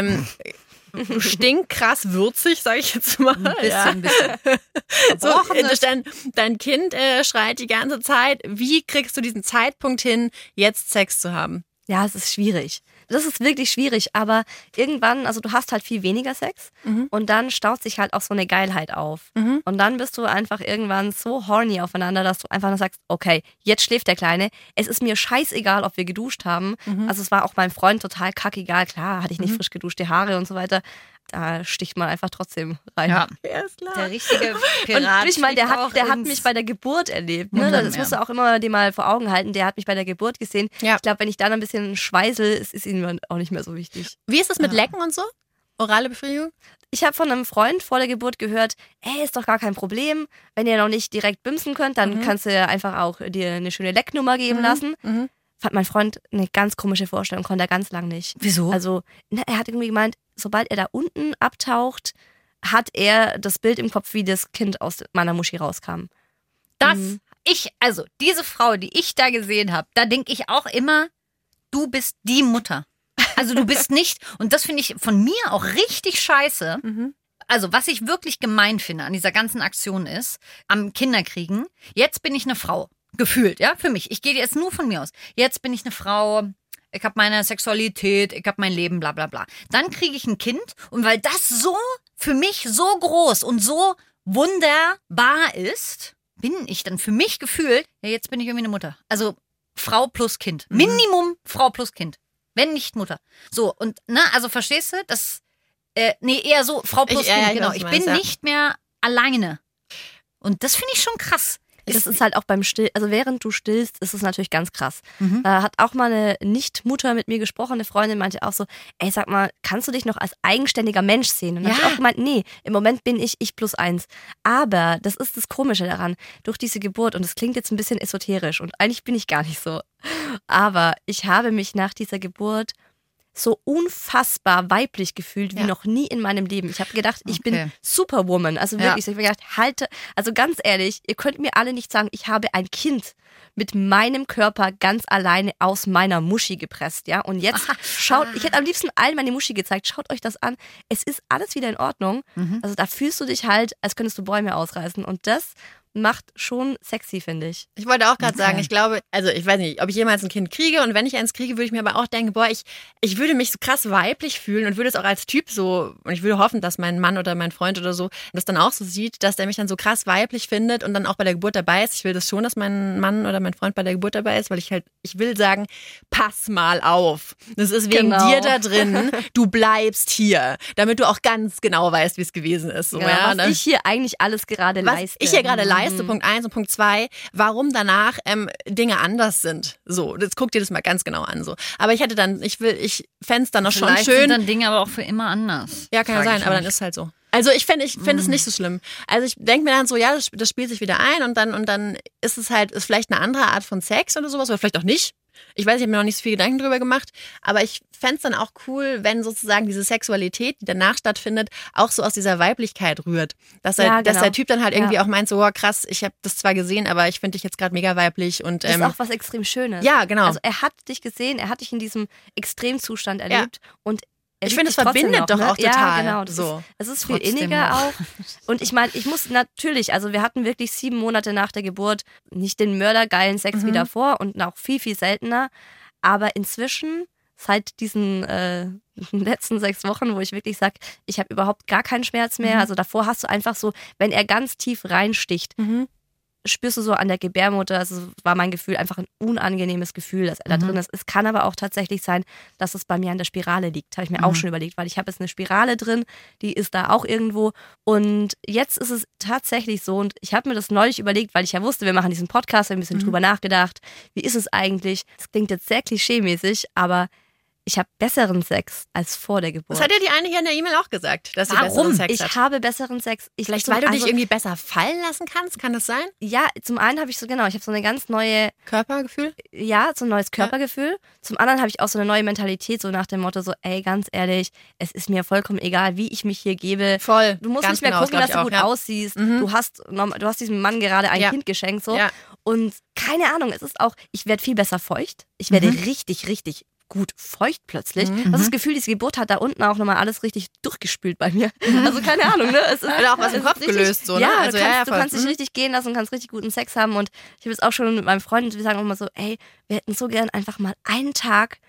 Speaker 4: Stinkt krass würzig, sage ich jetzt mal.
Speaker 5: Ein bisschen.
Speaker 4: So, dein Kind schreit die ganze Zeit. Wie kriegst du diesen Zeitpunkt hin, jetzt Sex zu haben?
Speaker 6: Ja, es ist schwierig. das ist wirklich schwierig, aber irgendwann, also du hast halt viel weniger Sex und dann staut sich halt auch so eine Geilheit auf. Und dann bist du einfach irgendwann so horny aufeinander, dass du einfach nur sagst, okay, jetzt schläft der Kleine. Es ist mir scheißegal, ob wir geduscht haben. Also es war auch meinem Freund total kackegal. Klar, hatte ich nicht frisch geduschte Haare und so weiter. Da sticht man einfach trotzdem rein.
Speaker 5: Ja,
Speaker 4: ist klar.
Speaker 5: der richtige Pirat.
Speaker 6: Und ich meine, der hat mich bei der Geburt erlebt. Ne? Das musst du auch immer dir mal vor Augen halten. Der hat mich bei der Geburt gesehen. Ja. Ich glaube, wenn ich dann ein bisschen schweißel, ist ihm auch nicht mehr so wichtig.
Speaker 4: Wie ist das mit Lecken und so? Orale Befriedigung?
Speaker 6: Ich habe von einem Freund vor der Geburt gehört, ist doch gar kein Problem. Wenn ihr noch nicht direkt bimsen könnt, dann kannst du ja einfach auch dir eine schöne Lecknummer geben lassen. Fand mein Freund eine ganz komische Vorstellung, konnte er ganz lang nicht.
Speaker 5: Wieso?
Speaker 6: Also, er hat irgendwie gemeint, sobald er da unten abtaucht, hat er das Bild im Kopf, wie das Kind aus meiner Muschi rauskam.
Speaker 5: Diese Frau, die ich da gesehen habe, da denke ich auch immer, du bist die Mutter. Also du bist nicht, und das finde ich von mir auch richtig scheiße. Also was ich wirklich gemein finde an dieser ganzen Aktion ist, am Kinderkriegen, jetzt bin ich eine Frau. Gefühlt, ja, für mich. Ich gehe jetzt nur von mir aus. Jetzt bin ich eine Frau, ich habe meine Sexualität, ich habe mein Leben, bla bla bla. Dann kriege ich ein Kind und weil das so für mich so groß und so wunderbar ist, bin ich dann für mich gefühlt, ja, jetzt bin ich irgendwie eine Mutter. Also Frau plus Kind. Minimum Frau plus Kind. Wenn nicht Mutter. So, und, also verstehst du, das, eher so, Frau plus Kind, genau. Ich bin nicht mehr alleine. Und das finde ich schon krass.
Speaker 6: Das ist halt auch beim Stillen, also während du stillst, ist es natürlich ganz krass. Da hat auch mal eine Nicht-Mutter mit mir gesprochen, eine Freundin meinte auch so, sag mal, kannst du dich noch als eigenständiger Mensch sehen? Und dann habe ich auch gemeint, nee, im Moment bin ich plus eins. Aber das ist das Komische daran, durch diese Geburt, und das klingt jetzt ein bisschen esoterisch und eigentlich bin ich gar nicht so, aber ich habe mich nach dieser Geburt so unfassbar weiblich gefühlt wie noch nie in meinem Leben. Ich habe gedacht, ich bin Superwoman. Also wirklich, ich habe gedacht, also ganz ehrlich, ihr könnt mir alle nicht sagen, ich habe ein Kind mit meinem Körper ganz alleine aus meiner Muschi gepresst, ja. Und jetzt ich hätte am liebsten allen meine Muschi gezeigt, schaut euch das an. Es ist alles wieder in Ordnung. Also da fühlst du dich halt, als könntest du Bäume ausreißen. Und das macht schon sexy, finde ich.
Speaker 4: Ich wollte auch gerade sagen, ich glaube, also ich weiß nicht, ob ich jemals ein Kind kriege und wenn ich eins kriege, würde ich mir aber auch denken, boah, ich würde mich so krass weiblich fühlen und würde es auch als Typ so, und ich würde hoffen, dass mein Mann oder mein Freund oder so das dann auch so sieht, dass der mich dann so krass weiblich findet und dann auch bei der Geburt dabei ist. Ich will das schon, dass mein Mann oder mein Freund bei der Geburt dabei ist, weil ich will sagen, pass mal auf. Das ist wegen dir da drin, du bleibst hier, damit du auch ganz genau weißt, wie es gewesen ist. So,
Speaker 6: was ich hier eigentlich alles gerade leiste.
Speaker 4: Ich hier gerade leiste, Punkt 1 und Punkt 2, warum danach Dinge anders sind. So, jetzt guck dir das mal ganz genau an. So. Aber ich fände es dann noch schon schön.
Speaker 5: Vielleicht sind dann Dinge aber auch für immer anders.
Speaker 4: Ja, kann ja sein, aber dann ist es halt so. Also ich finde es nicht so schlimm. Also ich denke mir dann so, ja, das spielt sich wieder ein und dann ist es halt, ist vielleicht eine andere Art von Sex oder sowas, oder vielleicht auch nicht. Ich weiß, ich habe mir noch nicht so viel Gedanken drüber gemacht, aber ich fände es dann auch cool, wenn sozusagen diese Sexualität, die danach stattfindet, auch so aus dieser Weiblichkeit rührt. Dass der Typ dann halt irgendwie auch meint, so, oh, krass, ich habe das zwar gesehen, aber ich finde dich jetzt gerade mega weiblich. Und,
Speaker 6: das ist auch was extrem Schönes.
Speaker 4: Ja, genau.
Speaker 6: Also er hat dich gesehen, er hat dich in diesem Extremzustand erlebt und
Speaker 4: ich finde, es verbindet doch auch total.
Speaker 6: Ja, genau. Es ist viel inniger auch. Und ich meine, ich muss natürlich, also wir hatten wirklich 7 Monate nach der Geburt nicht den mördergeilen Sex wie davor und auch viel, viel seltener. Aber inzwischen, seit diesen letzten 6 Wochen, wo ich wirklich sage, ich habe überhaupt gar keinen Schmerz mehr. Also davor hast du einfach so, wenn er ganz tief reinsticht, spürst du so an der Gebärmutter, also war mein Gefühl einfach ein unangenehmes Gefühl, dass er da drin ist. Es kann aber auch tatsächlich sein, dass es bei mir an der Spirale liegt. Habe ich mir auch schon überlegt, weil ich habe jetzt eine Spirale drin, die ist da auch irgendwo. Und jetzt ist es tatsächlich so, und ich habe mir das neulich überlegt, weil ich ja wusste, wir machen diesen Podcast, habe ein bisschen drüber nachgedacht. Wie ist es eigentlich? Das klingt jetzt sehr klischee-mäßig, aber ich habe besseren Sex als vor der Geburt.
Speaker 4: Das hat ja die eine hier in der E-Mail auch gesagt, dass sie besseren Sex hat.
Speaker 6: Ich habe besseren Sex.
Speaker 4: Vielleicht, weil du dich irgendwie besser fallen lassen kannst, kann das sein?
Speaker 6: Ja, zum einen habe ich ich habe so eine ganz neue
Speaker 4: Körpergefühl?
Speaker 6: Ja, so ein neues Körpergefühl. Zum anderen habe ich auch so eine neue Mentalität, so nach dem Motto so, ganz ehrlich, es ist mir vollkommen egal, wie ich mich hier gebe.
Speaker 4: Voll.
Speaker 6: Du musst nicht mehr gucken, dass du gut aussiehst. Du hast diesem Mann gerade ein Kind geschenkt, so. Ja. Und keine Ahnung, es ist auch, ich werde viel besser feucht. Ich werde richtig, richtig gut feucht plötzlich. Das ist das Gefühl, diese Geburt hat da unten auch nochmal alles richtig durchgespült bei mir. Also keine Ahnung, ne? Es ist
Speaker 4: oder auch was im Kopf gelöst, so, ne?
Speaker 6: Ja, also, du kannst dich richtig gehen lassen und kannst richtig guten Sex haben. Und ich habe jetzt auch schon mit meinem Freund, wir sagen auch mal so, wir hätten so gern einfach mal einen Tag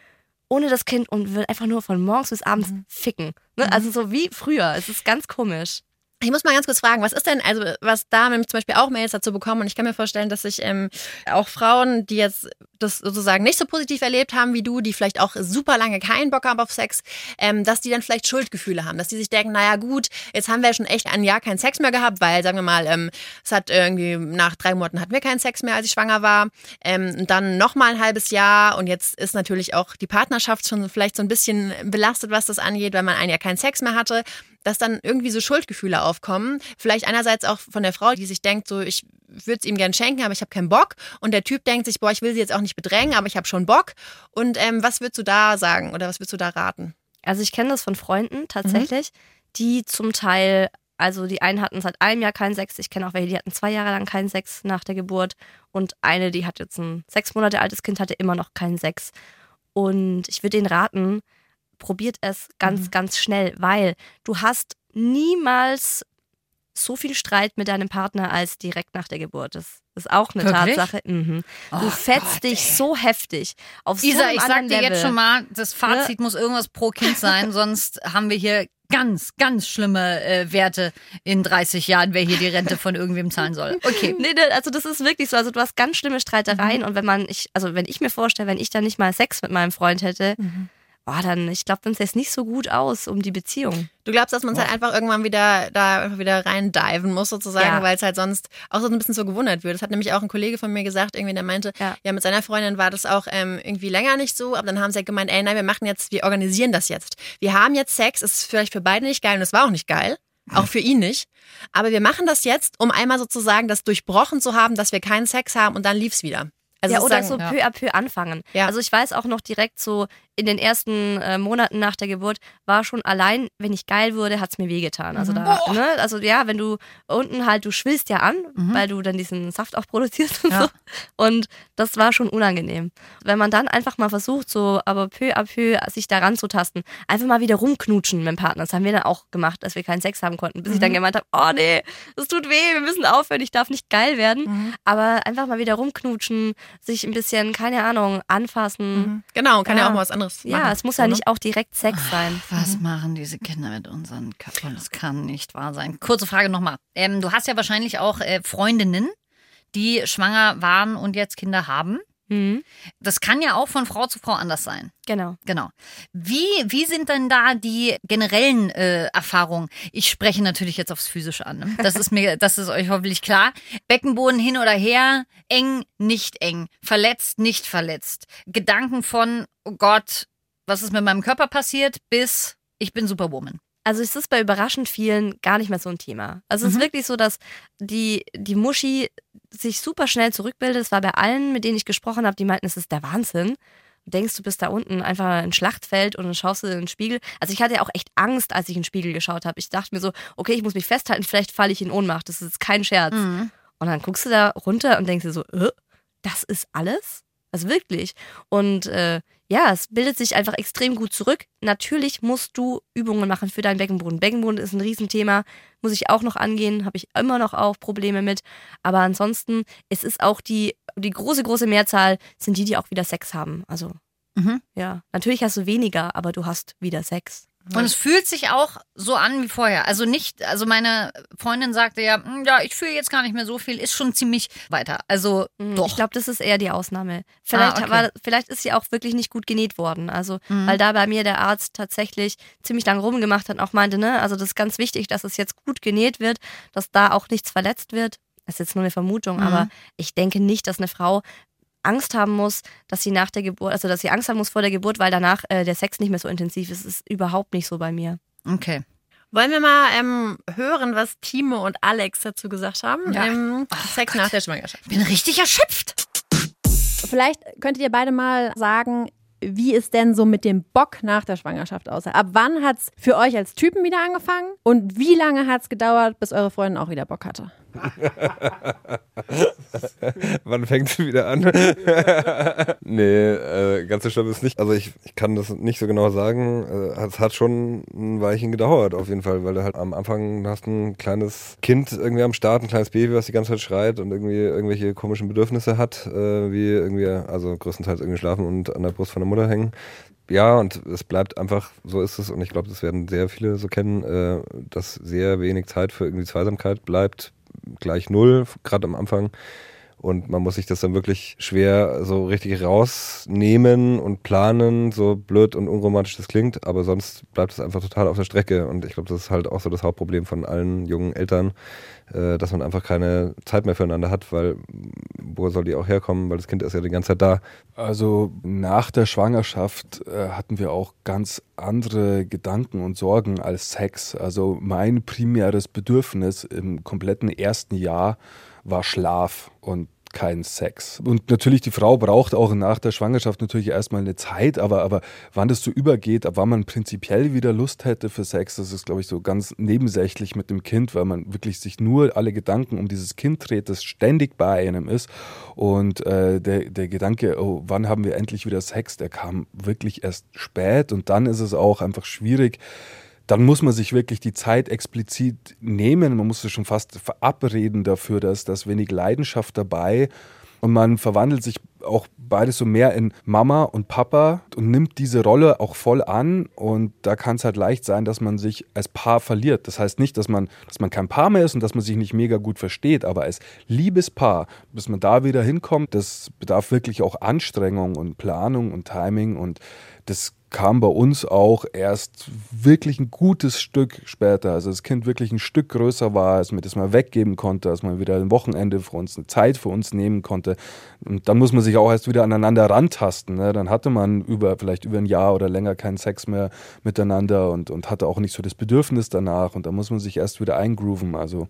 Speaker 6: ohne das Kind und will einfach nur von morgens bis abends ficken. Ne? Also so wie früher. Es ist ganz komisch.
Speaker 4: Ich muss mal ganz kurz fragen, was ist denn, also was da zum Beispiel auch Mails dazu bekommen und ich kann mir vorstellen, dass sich auch Frauen, die jetzt das sozusagen nicht so positiv erlebt haben wie du, die vielleicht auch super lange keinen Bock haben auf Sex, dass die dann vielleicht Schuldgefühle haben, dass die sich denken, naja gut, jetzt haben wir schon echt ein Jahr keinen Sex mehr gehabt, weil sagen wir mal, es hat irgendwie nach 3 Monaten hatten wir keinen Sex mehr, als ich schwanger war, und dann nochmal ein halbes Jahr und jetzt ist natürlich auch die Partnerschaft schon vielleicht so ein bisschen belastet, was das angeht, weil man ein Jahr keinen Sex mehr hatte, dass dann irgendwie so Schuldgefühle aufkommen. Vielleicht einerseits auch von der Frau, die sich denkt, so ich würde es ihm gern schenken, aber ich habe keinen Bock. Und der Typ denkt sich, boah, ich will sie jetzt auch nicht bedrängen, aber ich habe schon Bock. Und was würdest du da sagen oder was würdest du da raten?
Speaker 6: Also ich kenne das von Freunden tatsächlich, die zum Teil, also die einen hatten seit einem Jahr keinen Sex. Ich kenne auch welche, die hatten 2 Jahre lang keinen Sex nach der Geburt. Und eine, die hat jetzt ein 6 Monate altes Kind, hatte immer noch keinen Sex. Und ich würde denen raten, probiert es ganz, ganz schnell, weil du hast niemals so viel Streit mit deinem Partner als direkt nach der Geburt. Das ist auch eine Tatsache. Du fetzt dich so heftig auf so einem
Speaker 5: ich sag dir jetzt schon mal, das Fazit muss irgendwas pro Kind sein, sonst haben wir hier ganz, ganz schlimme Werte in 30 Jahren, wer hier die Rente von irgendwem zahlen soll. Okay.
Speaker 6: Nee, also das ist wirklich so. Also du hast ganz schlimme Streitereien und wenn ich mir vorstelle, wenn ich dann nicht mal Sex mit meinem Freund hätte, ich glaube, dann sähe es nicht so gut aus um die Beziehung.
Speaker 4: Du glaubst, dass man es halt einfach irgendwann wieder rein diven muss sozusagen, weil es halt sonst auch so ein bisschen so gewundert wird. Das hat nämlich auch ein Kollege von mir gesagt, irgendwie, der meinte, ja, mit seiner Freundin war das auch irgendwie länger nicht so, aber dann haben sie halt gemeint, ey, nein, wir organisieren das jetzt. Wir haben jetzt Sex, ist vielleicht für beide nicht geil und es war auch nicht geil. Auch für ihn nicht. Aber wir machen das jetzt, um einmal sozusagen das durchbrochen zu haben, dass wir keinen Sex haben und dann lief's wieder.
Speaker 6: Also oder so peu à peu anfangen. Ja. Also ich weiß auch noch direkt so in den ersten Monaten nach der Geburt war schon allein, wenn ich geil wurde, hat's mir wehgetan. Also wenn du unten halt, du schwillst ja an, weil du dann diesen Saft auch produzierst und so. Und das war schon unangenehm. Wenn man dann einfach mal versucht, so aber peu à peu sich da ranzutasten, einfach mal wieder rumknutschen mit dem Partner. Das haben wir dann auch gemacht, dass wir keinen Sex haben konnten, bis ich dann gemeint habe, oh nee, das tut weh, wir müssen aufhören, ich darf nicht geil werden. Aber einfach mal wieder rumknutschen, sich ein bisschen, keine Ahnung, anfassen.
Speaker 4: Genau, kann ja auch mal was anderes machen.
Speaker 6: Ja, es muss ja nicht auch direkt Sex sein.
Speaker 5: Was machen diese Kinder mit unseren Köpfen? Das kann nicht wahr sein. Kurze Frage nochmal. Du hast ja wahrscheinlich auch Freundinnen, die schwanger waren und jetzt Kinder haben. Das kann ja auch von Frau zu Frau anders sein.
Speaker 6: Genau.
Speaker 5: Wie sind denn da die generellen Erfahrungen? Ich spreche natürlich jetzt aufs Physische an. Ne? Das ist euch hoffentlich klar. Beckenboden hin oder her, eng, nicht eng, verletzt, nicht verletzt. Gedanken von, oh Gott, was ist mit meinem Körper passiert, bis ich bin Superwoman.
Speaker 6: Also es ist bei überraschend vielen gar nicht mehr so ein Thema. Also es ist wirklich so, dass die Muschi sich super schnell zurückbildet. Es war bei allen, mit denen ich gesprochen habe, die meinten, es ist der Wahnsinn. Du denkst, du bist da unten einfach ein Schlachtfeld und dann schaust du in den Spiegel. Also ich hatte ja auch echt Angst, als ich in den Spiegel geschaut habe. Ich dachte mir so, okay, ich muss mich festhalten, vielleicht falle ich in Ohnmacht. Das ist jetzt kein Scherz. Und dann guckst du da runter und denkst dir so, das ist alles? Also wirklich. Und es bildet sich einfach extrem gut zurück. Natürlich musst du Übungen machen für deinen Beckenboden. Beckenboden ist ein Riesenthema, muss ich auch noch angehen, habe ich immer noch auch Probleme mit. Aber ansonsten, es ist auch die große Mehrzahl sind die auch wieder Sex haben. Also natürlich hast du weniger, aber du hast wieder Sex.
Speaker 5: Und es fühlt sich auch so an wie vorher. Also meine Freundin sagte ja, ich fühle jetzt gar nicht mehr so viel, ist schon ziemlich weiter. Also doch.
Speaker 6: Ich glaube, das ist eher die Ausnahme. Vielleicht ist sie auch wirklich nicht gut genäht worden. Also, weil da bei mir der Arzt tatsächlich ziemlich lang rumgemacht hat und auch meinte, ne, also das ist ganz wichtig, dass es jetzt gut genäht wird, dass da auch nichts verletzt wird. Das ist jetzt nur eine Vermutung, aber ich denke nicht, dass eine Frau Angst haben muss, dass sie nach der Geburt, also dass sie Angst haben muss vor der Geburt, weil danach der Sex nicht mehr so intensiv ist. Das ist überhaupt nicht so bei mir.
Speaker 5: Okay.
Speaker 4: Wollen wir mal hören, was Timo und Alex dazu gesagt haben? Ja. Sex nach der Schwangerschaft.
Speaker 5: Ich bin richtig erschöpft.
Speaker 7: Vielleicht könntet ihr beide mal sagen, wie es denn so mit dem Bock nach der Schwangerschaft aussah. Ab wann hat es für euch als Typen wieder angefangen? Und wie lange hat es gedauert, bis eure Freundin auch wieder Bock hatte?
Speaker 9: Wann fängt sie wieder an? Nee, ganz so schlimm ist nicht. Also ich kann das nicht so genau sagen. Es hat schon ein Weilchen gedauert auf jeden Fall, weil du halt am Anfang hast ein kleines Kind irgendwie am Start, ein kleines Baby, was die ganze Zeit schreit und irgendwie irgendwelche komischen Bedürfnisse hat, wie irgendwie, also größtenteils irgendwie schlafen und an der Brust von der Mutter hängen. Ja, und es bleibt einfach, so ist es, und ich glaube, das werden sehr viele so kennen, dass sehr wenig Zeit für irgendwie Zweisamkeit bleibt, gleich 0, gerade am Anfang. Und man muss sich das dann wirklich schwer so richtig rausnehmen und planen, so blöd und unromantisch das klingt, aber sonst bleibt es einfach total auf der Strecke. Und ich glaube, das ist halt auch so das Hauptproblem von allen jungen Eltern, dass man einfach keine Zeit mehr füreinander hat, weil wo soll die auch herkommen, weil das Kind ist ja die ganze Zeit da.
Speaker 8: Also nach der Schwangerschaft hatten wir auch ganz andere Gedanken und Sorgen als Sex. Also mein primäres Bedürfnis im kompletten ersten Jahr war Schlaf und kein Sex. Und natürlich, die Frau braucht auch nach der Schwangerschaft natürlich erstmal eine Zeit, aber wann das so übergeht, ab wann man prinzipiell wieder Lust hätte für Sex, das ist, glaube ich, so ganz nebensächlich mit dem Kind, weil man wirklich sich nur alle Gedanken um dieses Kind dreht, das ständig bei einem ist. Und der Gedanke, oh, wann haben wir endlich wieder Sex, der kam wirklich erst spät, und dann ist es auch einfach schwierig. Dann muss man sich wirklich die Zeit explizit nehmen. Man muss es schon fast verabreden dafür, dass wenig Leidenschaft dabei. Und man verwandelt sich auch beides so mehr in Mama und Papa und nimmt diese Rolle auch voll an. Und da kann es halt leicht sein, dass man sich als Paar verliert. Das heißt nicht, dass man kein Paar mehr ist und dass man sich nicht mega gut versteht. Aber als Liebespaar, bis man da wieder hinkommt, das bedarf wirklich auch Anstrengung und Planung und Timing. Und das kam bei uns auch erst wirklich ein gutes Stück später. Also das Kind wirklich ein Stück größer war, als man das mal weggeben konnte, als man wieder ein Wochenende für uns, eine Zeit für uns nehmen konnte. Und dann muss man sich auch erst wieder aneinander rantasten. Ne? Dann hatte man vielleicht über ein Jahr oder länger keinen Sex mehr miteinander und hatte auch nicht so das Bedürfnis danach. Und da muss man sich erst wieder eingrooven. Also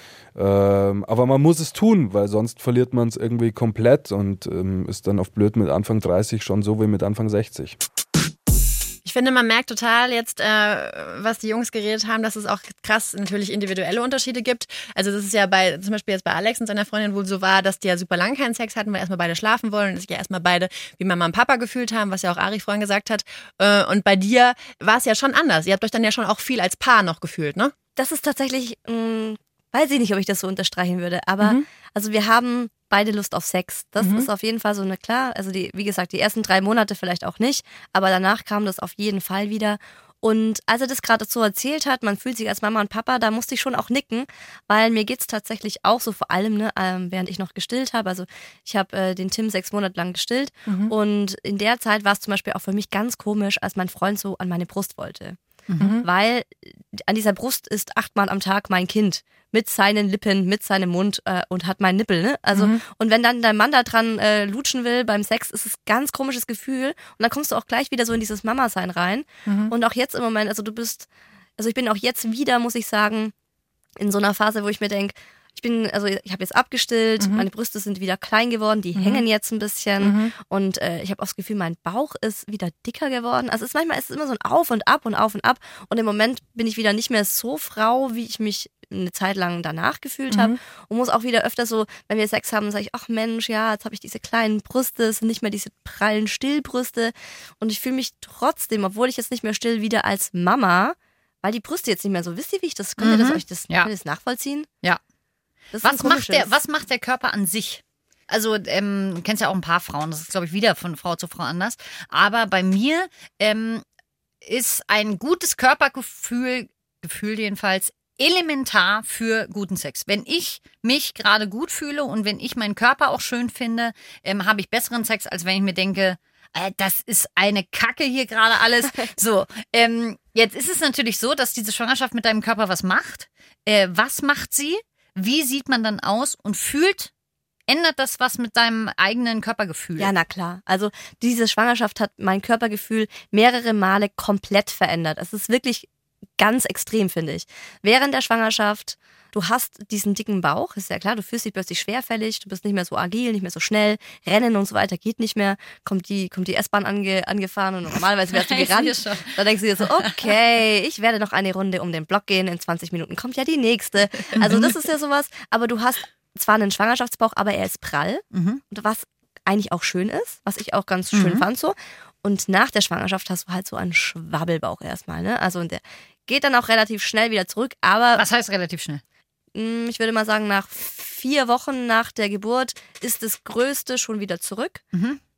Speaker 8: aber man muss es tun, weil sonst verliert man es irgendwie komplett und ist dann auf blöd mit Anfang 30 schon so wie mit Anfang 60.
Speaker 4: Ich finde, man merkt total jetzt, was die Jungs geredet haben, dass es auch krass natürlich individuelle Unterschiede gibt. Also das ist ja zum Beispiel jetzt bei Alex und seiner Freundin wohl so war, dass die ja super lang keinen Sex hatten, weil erstmal beide schlafen wollen und sich ja erstmal beide wie Mama und Papa gefühlt haben, was ja auch Ari vorhin gesagt hat. Und bei dir war es ja schon anders. Ihr habt euch dann ja schon auch viel als Paar noch gefühlt, ne?
Speaker 6: Das ist tatsächlich, weiß ich nicht, ob ich das so unterstreichen würde, aber also wir haben beide Lust auf Sex. Das ist auf jeden Fall so eine, klar, also wie gesagt, die ersten 3 Monate vielleicht auch nicht, aber danach kam das auf jeden Fall wieder. Und als er das gerade so erzählt hat, man fühlt sich als Mama und Papa, da musste ich schon auch nicken, weil mir geht's tatsächlich auch so, vor allem, ne, während ich noch gestillt habe. Also ich habe den Tim 6 Monate lang gestillt und in der Zeit war es zum Beispiel auch für mich ganz komisch, als mein Freund so an meine Brust wollte. Weil an dieser Brust ist 8-mal am Tag mein Kind mit seinen Lippen, mit seinem Mund und hat meinen Nippel. Ne? Also und wenn dann dein Mann da dran lutschen will beim Sex, ist es ein ganz komisches Gefühl und dann kommst du auch gleich wieder so in dieses Mama-Sein rein. Und auch jetzt im Moment, also ich bin auch jetzt wieder, muss ich sagen, in so einer Phase, wo ich mir denke, ich habe jetzt abgestillt, meine Brüste sind wieder klein geworden, die hängen jetzt ein bisschen und ich habe auch das Gefühl, mein Bauch ist wieder dicker geworden. Also manchmal ist es immer so ein Auf und Ab und Auf und Ab und im Moment bin ich wieder nicht mehr so Frau, wie ich mich eine Zeit lang danach gefühlt habe und muss auch wieder öfter so, wenn wir Sex haben, sage ich, ach Mensch, ja, jetzt habe ich diese kleinen Brüste, es sind nicht mehr diese prallen Stillbrüste und ich fühle mich trotzdem, obwohl ich jetzt nicht mehr still, wieder als Mama, weil die Brüste jetzt nicht mehr so, wisst ihr, wie ich das, könnt ihr das nachvollziehen?
Speaker 5: Ja.
Speaker 6: Was
Speaker 5: macht der Körper an sich? Also, du kennst ja auch ein paar Frauen, das ist, glaube ich, wieder von Frau zu Frau anders. Aber bei mir ist ein gutes Körpergefühl, jedenfalls, elementar für guten Sex. Wenn ich mich gerade gut fühle und wenn ich meinen Körper auch schön finde, habe ich besseren Sex, als wenn ich mir denke, das ist eine Kacke hier gerade alles. So, jetzt ist es natürlich so, dass diese Schwangerschaft mit deinem Körper was macht. Was macht sie? Wie sieht man dann aus und ändert das was mit deinem eigenen Körpergefühl?
Speaker 6: Ja, na klar. Also diese Schwangerschaft hat mein Körpergefühl mehrere Male komplett verändert. Es ist wirklich ganz extrem, finde ich. Während der Schwangerschaft, du hast diesen dicken Bauch, ist ja klar, du fühlst dich plötzlich schwerfällig, du bist nicht mehr so agil, nicht mehr so schnell, Rennen und so weiter geht nicht mehr, kommt die S-Bahn angefahren und normalerweise wärst du gerannt. Da denkst du dir so, okay, ich werde noch eine Runde um den Block gehen, in 20 Minuten kommt ja die nächste. Also das ist ja sowas, aber du hast zwar einen Schwangerschaftsbauch, aber er ist prall, und was eigentlich auch schön ist, was ich auch ganz schön fand so. Und nach der Schwangerschaft hast du halt so einen Schwabbelbauch erstmal, ne? Also und der geht dann auch relativ schnell wieder zurück, aber...
Speaker 5: Was heißt relativ schnell?
Speaker 6: Ich würde mal sagen, nach 4 Wochen nach der Geburt ist das Größte schon wieder zurück.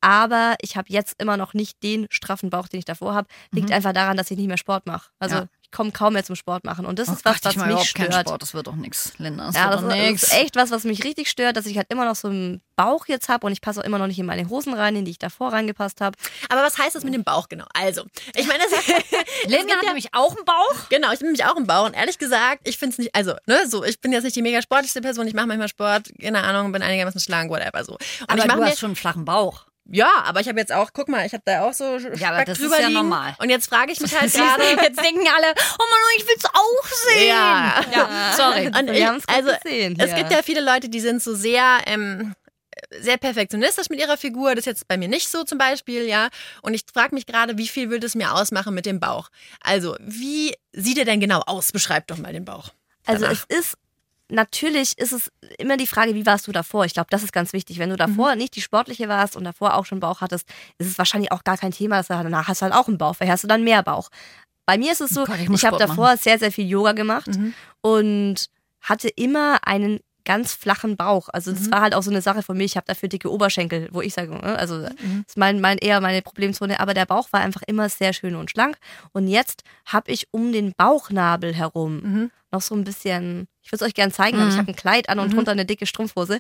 Speaker 6: aber ich habe jetzt immer noch nicht den straffen Bauch, den ich davor habe. Liegt einfach daran, dass ich nicht mehr Sport mache. Also ich komme kaum mehr zum Sport machen und das ist was mich stört.
Speaker 5: Sport, das wird doch nichts, Linda.
Speaker 6: Das ist echt was mich richtig stört, dass ich halt immer noch so einen Bauch jetzt habe und ich passe auch immer noch nicht in meine Hosen rein, in die ich davor reingepasst habe.
Speaker 4: Aber was heißt das mit dem Bauch genau? Also, ich meine,
Speaker 5: Linda hat nämlich auch einen Bauch.
Speaker 4: Genau, ich bin nämlich auch einen Bauch und ehrlich gesagt, ich finde es nicht, also, ne, so, ich bin jetzt nicht die mega sportlichste Person, ich mache manchmal Sport, keine Ahnung, bin einigermaßen schlank, whatever, so. Und
Speaker 5: aber
Speaker 4: ich
Speaker 5: du hast schon einen flachen Bauch.
Speaker 4: Ja, aber ich habe jetzt auch, guck mal, ich habe da auch so
Speaker 5: ja, aber das
Speaker 4: drüber
Speaker 5: ist ja
Speaker 4: liegen.
Speaker 5: normal.
Speaker 4: Und jetzt frage ich mich halt gerade.
Speaker 5: Jetzt denken alle, oh Mann, ich will's auch sehen.
Speaker 4: Ja.
Speaker 6: Sorry.
Speaker 4: Und
Speaker 6: wir haben es
Speaker 4: also,
Speaker 6: gesehen.
Speaker 4: Es gibt ja viele Leute, die sind so sehr perfektionistisch mit ihrer Figur. Das ist jetzt bei mir nicht so zum Beispiel, ja. Und ich frage mich gerade, wie viel würde es mir ausmachen mit dem Bauch? Also, wie sieht er denn genau aus? Beschreib doch mal den Bauch.
Speaker 6: Also natürlich ist es immer die Frage, wie warst du davor? Ich glaube, das ist ganz wichtig. Wenn du davor nicht die Sportliche warst und davor auch schon Bauch hattest, ist es wahrscheinlich auch gar kein Thema, dass danach hast du halt auch einen Bauch. Vielleicht hast du dann mehr Bauch. Bei mir ist es so, ich habe davor sehr, sehr viel Yoga gemacht und hatte immer einen ganz flachen Bauch. Also das war halt auch so eine Sache von mir. Ich habe dafür dicke Oberschenkel, wo ich sage, also das ist eher meine Problemzone. Aber der Bauch war einfach immer sehr schön und schlank. Und jetzt habe ich um den Bauchnabel herum noch so ein bisschen, ich würde es euch gerne zeigen, aber ich habe ein Kleid an und drunter eine dicke Strumpfhose.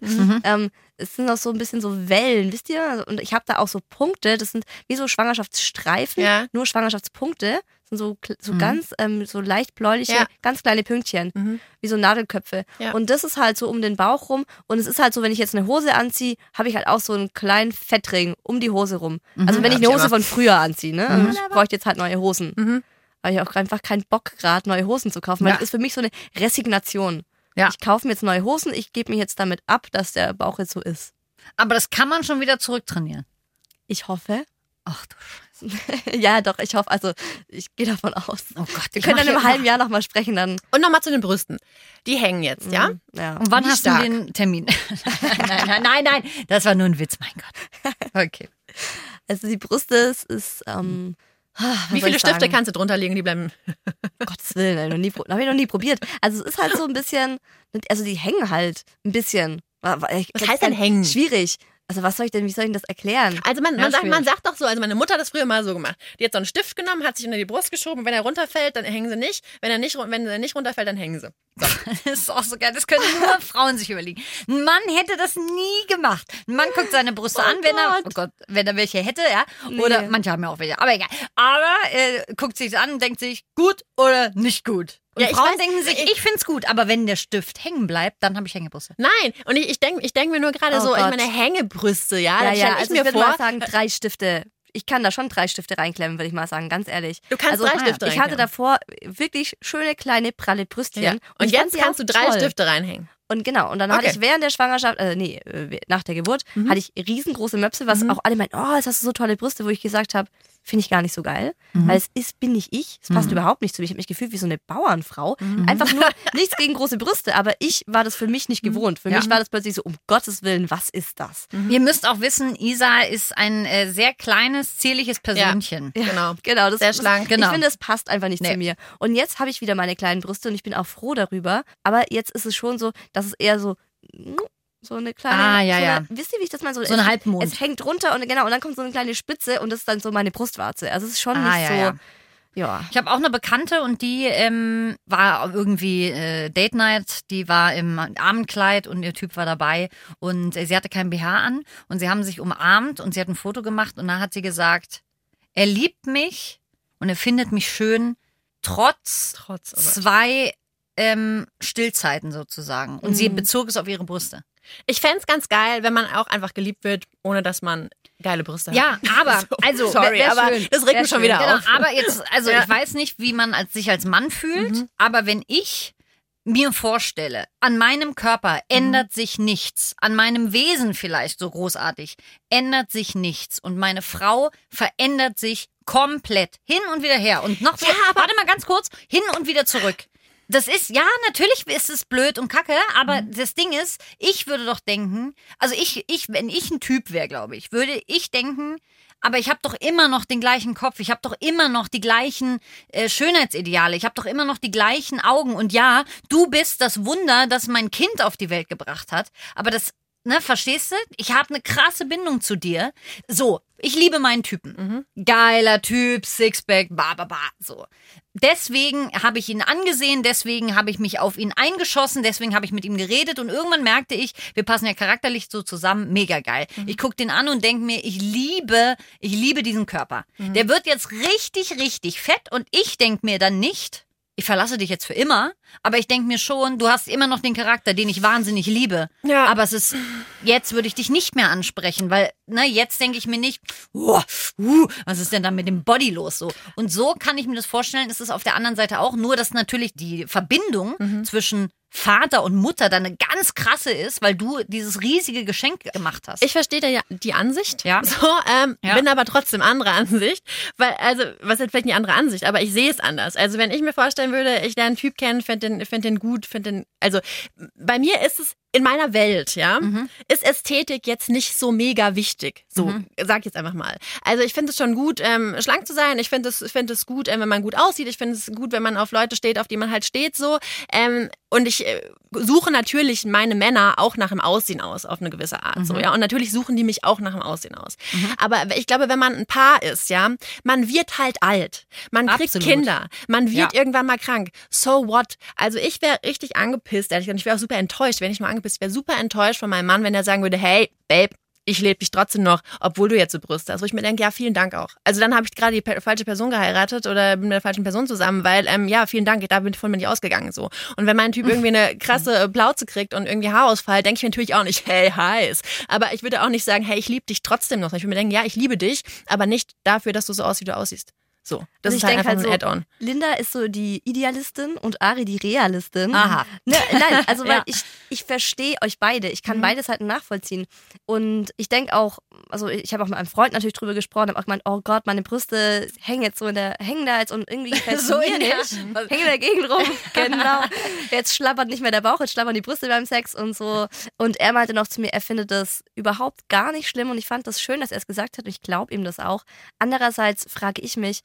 Speaker 6: Es sind auch so ein bisschen so Wellen, wisst ihr? Und ich habe da auch so Punkte, das sind wie so Schwangerschaftsstreifen, nur Schwangerschaftspunkte. Das sind so ganz, so leicht bläuliche, ganz kleine Pünktchen, wie so Nadelköpfe. Ja. Und das ist halt so um den Bauch rum. Und es ist halt so, wenn ich jetzt eine Hose anziehe, habe ich halt auch so einen kleinen Fettring um die Hose rum. Also wenn ich eine Hose von früher anziehe, ne? Ich bräuchte jetzt halt neue Hosen. Aber ich habe auch einfach keinen Bock gerade, neue Hosen zu kaufen. Weil das ist für mich so eine Resignation. Ja. Ich kaufe mir jetzt neue Hosen, ich gebe mich jetzt damit ab, dass der Bauch jetzt so ist.
Speaker 5: Aber das kann man schon wieder zurücktrainieren.
Speaker 6: Ich hoffe.
Speaker 5: Ach du Scheiße.
Speaker 6: Ja, doch, ich hoffe, also ich gehe davon aus.
Speaker 5: Oh Gott,
Speaker 6: wir können dann im halben Jahr nochmal sprechen. Dann.
Speaker 4: Und nochmal zu den Brüsten. Die hängen jetzt, ja?
Speaker 6: Ja.
Speaker 5: Und wann hast du den Termin? Nein, das war nur ein Witz, mein Gott. Okay.
Speaker 6: Also die Brüste ist
Speaker 4: wie viele Stifte kannst du drunter legen, die bleiben?
Speaker 6: Gottes Willen, habe ich noch nie probiert. Also es ist halt so ein bisschen, also die hängen halt ein bisschen.
Speaker 4: Was heißt denn hängen?
Speaker 6: Schwierig. Also wie soll ich denn das erklären?
Speaker 4: Also man sagt doch so, also meine Mutter hat das früher mal so gemacht. Die hat so einen Stift genommen, hat sich unter die Brust geschoben und wenn er runterfällt, dann hängen sie nicht. Wenn er nicht runterfällt, dann hängen sie. So.
Speaker 5: Das ist auch so geil, das können nur Frauen sich überlegen. Ein Mann hätte das nie gemacht. Ein Mann guckt seine Brüste an, wenn er welche hätte, ja. Oder manche haben ja auch welche, aber egal. Aber guckt sich an und denkt sich, gut oder nicht gut. Und ja, Frauen denken sich, ich find's gut, aber wenn der Stift hängen bleibt, dann habe ich Hängebrüste.
Speaker 4: Nein, und ich denk mir nur gerade ich meine Hängebrüste, ja.
Speaker 6: Also ich würde mal sagen, 3 Stifte. Ich kann da schon 3 Stifte reinklemmen, würde ich mal sagen, ganz ehrlich.
Speaker 4: Du kannst 3 Stifte reinklemmen.
Speaker 6: Ich hatte davor wirklich schöne, kleine, pralle Brüstchen.
Speaker 4: Ja. Und jetzt kannst du 3 Stifte reinhängen.
Speaker 6: Und genau, und dann hatte ich während der Schwangerschaft, nach der Geburt, hatte ich riesengroße Möpse, was auch alle meinten, oh, jetzt hast du so tolle Brüste, wo ich gesagt habe, finde ich gar nicht so geil, weil bin nicht ich, es passt überhaupt nicht zu mir. Ich habe mich gefühlt wie so eine Bauernfrau. Einfach nur nichts gegen große Brüste, aber ich war das für mich nicht gewohnt. Für mich war das plötzlich so, um Gottes Willen, was ist das?
Speaker 5: Ihr müsst auch wissen, Isa ist ein sehr kleines, zierliches Persönchen.
Speaker 6: Ja, genau. Das,
Speaker 4: sehr schlank.
Speaker 6: Ich finde, das passt einfach nicht zu mir. Und jetzt habe ich wieder meine kleinen Brüste und ich bin auch froh darüber, aber jetzt ist es schon so, dass es eher so eine kleine, wisst ihr, wie ich das mal so...
Speaker 5: So eine Halbmond.
Speaker 6: Es hängt runter und dann kommt so eine kleine Spitze und das ist dann so meine Brustwarze. Also es ist schon nicht so... Ja.
Speaker 5: Ich habe auch eine Bekannte und die war irgendwie Date Night, die war im Abendkleid und ihr Typ war dabei und sie hatte kein BH an und sie haben sich umarmt und sie hat ein Foto gemacht und dann hat sie gesagt, er liebt mich und er findet mich schön, trotz 2 Stillzeiten sozusagen. Und sie bezog es auf ihre Brüste.
Speaker 4: Ich fände es ganz geil, wenn man auch einfach geliebt wird, ohne dass man geile Brüste hat.
Speaker 5: Ja, aber, also,
Speaker 4: sorry, aber schön. Das regt mich schon wieder auf.
Speaker 5: Aber jetzt, also ich weiß nicht, wie man sich als Mann fühlt, aber wenn ich mir vorstelle, an meinem Körper ändert sich nichts, an meinem Wesen vielleicht so großartig, ändert sich nichts und meine Frau verändert sich komplett hin und wieder her und noch wieder, warte mal ganz kurz, hin und wieder zurück. Das ist, ja, natürlich ist es blöd und kacke, aber das Ding ist, ich würde doch denken, also wenn ich ein Typ wäre, glaube ich, würde ich denken, aber ich habe doch immer noch den gleichen Kopf, ich habe doch immer noch die gleichen Schönheitsideale, ich habe doch immer noch die gleichen Augen und ja, du bist das Wunder, das mein Kind auf die Welt gebracht hat, aber das ne, verstehst du? Ich habe eine krasse Bindung zu dir. So, ich liebe meinen Typen. Geiler Typ, Sixpack, so. Deswegen habe ich ihn angesehen, deswegen habe ich mich auf ihn eingeschossen, deswegen habe ich mit ihm geredet und irgendwann merkte ich, wir passen ja charakterlich so zusammen, mega geil. Ich gucke den an und denke mir, ich liebe diesen Körper. Der wird jetzt richtig, richtig fett und ich denke mir dann nicht, ich verlasse dich jetzt für immer, aber ich denke mir schon, du hast immer noch den Charakter, den ich wahnsinnig liebe. Ja. Aber jetzt würde ich dich nicht mehr ansprechen, weil, jetzt denke ich mir nicht, was ist denn da mit dem Body los so? Und so kann ich mir das vorstellen, ist es auf der anderen Seite auch, nur dass natürlich die Verbindung zwischen Vater und Mutter dann eine ganz krasse ist, weil du dieses riesige Geschenk gemacht hast.
Speaker 4: Ich verstehe da ja die Ansicht,
Speaker 5: ja.
Speaker 4: So, bin aber trotzdem anderer Ansicht, weil, also, was ist vielleicht eine andere Ansicht, aber ich sehe es anders. Also, wenn ich mir vorstellen würde, ich lerne einen Typ kennen, find den gut, also, bei mir ist es in meiner Welt, ja, ist Ästhetik jetzt nicht so mega wichtig. So, sag ich jetzt einfach mal. Also ich finde es schon gut, schlank zu sein. Ich finde es gut, wenn man gut aussieht. Ich finde es gut, wenn man auf Leute steht, auf die man halt steht, so. Und ich suche natürlich meine Männer auch nach dem Aussehen aus, auf eine gewisse Art, so, ja. Und natürlich suchen die mich auch nach dem Aussehen aus. Aber ich glaube, wenn man ein Paar ist, ja, man wird halt alt. Man kriegt Kinder. Man wird irgendwann mal krank. So what? Also ich wäre richtig angepisst, ehrlich gesagt. Ich wäre auch super enttäuscht, wenn ich mal angepisst wäre, super enttäuscht von meinem Mann, wenn er sagen würde, hey, Babe, ich lebe dich trotzdem noch, obwohl du jetzt so Brüste hast. Wo ich mir denke, ja, vielen Dank auch. Also dann habe ich gerade die falsche Person geheiratet oder bin mit der falschen Person zusammen, weil, ja, vielen Dank, da bin ich von mir nicht ausgegangen, so. Und wenn mein Typ irgendwie eine krasse Plauze kriegt und irgendwie Haarausfall, denke ich mir natürlich auch nicht, hey, heiß. Aber ich würde auch nicht sagen, hey, ich liebe dich trotzdem noch. Ich würde mir denken, ja, ich liebe dich, aber nicht dafür, dass du so aussiehst, wie du aussiehst. So, das ist halt einfach ein Add-on.
Speaker 6: Linda ist so die Idealistin und Ari die Realistin.
Speaker 5: Aha.
Speaker 6: Ne, nein, also weil ich verstehe euch beide. Ich kann beides halt nachvollziehen. Und ich denke auch, also ich habe auch mit einem Freund natürlich drüber gesprochen, habe auch gemeint, oh Gott, meine Brüste hängen da jetzt und irgendwie gefällt es mir nicht. Hängen in der Gegend rum. Genau. Jetzt schlappert nicht mehr der Bauch, jetzt schlappern die Brüste beim Sex und so. Und er meinte noch zu mir, er findet das überhaupt gar nicht schlimm und ich fand das schön, dass er es gesagt hat und ich glaube ihm das auch. Andererseits frage ich mich,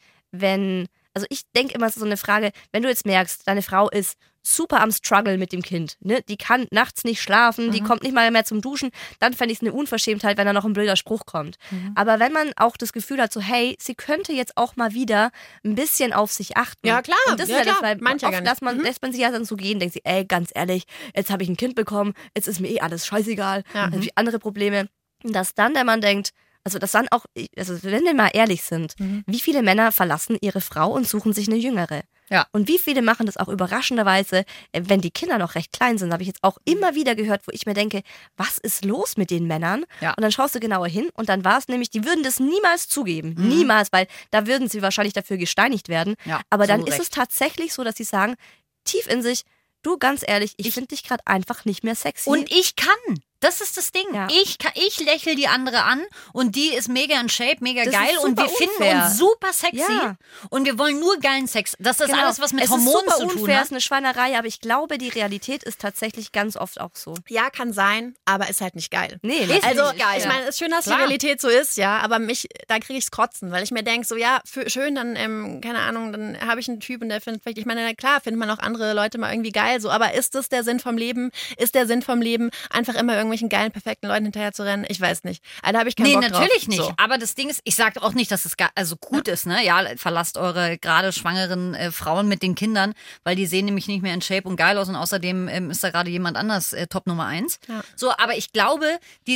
Speaker 6: also ich denke immer so eine Frage, wenn du jetzt merkst, deine Frau ist super am Struggle mit dem Kind, ne? Die kann nachts nicht schlafen, die kommt nicht mal mehr zum Duschen, dann fände ich es eine Unverschämtheit, wenn da noch ein blöder Spruch kommt. Aber wenn man auch das Gefühl hat, so hey, sie könnte jetzt auch mal wieder ein bisschen auf sich achten.
Speaker 4: Ja klar,
Speaker 6: und das ist ja das, weil oft lässt man sich ja dann so gehen, denkt sie, ey, ganz ehrlich, jetzt habe ich ein Kind bekommen, jetzt ist mir alles scheißegal, dann habe ich andere Probleme. Und dass dann der Mann denkt, also das dann auch, also wenn wir mal ehrlich sind, wie viele Männer verlassen ihre Frau und suchen sich eine jüngere? Ja. Und wie viele machen das auch überraschenderweise, wenn die Kinder noch recht klein sind, habe ich jetzt auch immer wieder gehört, wo ich mir denke, was ist los mit den Männern? Ja. Und dann schaust du genauer hin und dann war es nämlich, die würden das niemals zugeben. Niemals, weil da würden sie wahrscheinlich dafür gesteinigt werden. Ja, aber dann ist es tatsächlich so, dass sie sagen, tief in sich, du, ganz ehrlich, ich finde dich gerade einfach nicht mehr sexy.
Speaker 5: Und ich kann. Das ist das Ding. Ja. Ich lächle die andere an und die ist mega in Shape, mega das geil und wir finden uns super sexy und wir wollen nur geilen Sex. Das ist alles, was mit Hormonen zu tun hat. Es ist super unfair, ist
Speaker 6: eine Schweinerei, aber ich glaube, die Realität ist tatsächlich ganz oft auch so.
Speaker 4: Ja, kann sein, aber ist halt nicht geil.
Speaker 6: Nee,
Speaker 4: ist also, nicht geil. Ich meine, es ist schön, dass die Realität so ist, ja, aber da kriege ich's kotzen, weil ich mir denke, so ja, schön, dann, keine Ahnung, dann habe ich einen Typ und der findet vielleicht, ich meine, na klar, findet man auch andere Leute mal irgendwie geil, so, aber ist das der Sinn vom Leben? Ist der Sinn vom Leben, einfach immer irgendwelchen geilen, perfekten Leuten hinterher zu rennen? Ich weiß nicht. Also, da habe ich keinen Bock drauf.
Speaker 5: Nee, natürlich nicht. So. Aber das Ding ist, ich sage auch nicht, dass es gut ist, ne? Ja, verlasst eure gerade schwangeren Frauen mit den Kindern, weil die sehen nämlich nicht mehr in Shape und geil aus und außerdem ist da gerade jemand anders Top Nummer 1. Ja. So, aber ich glaube,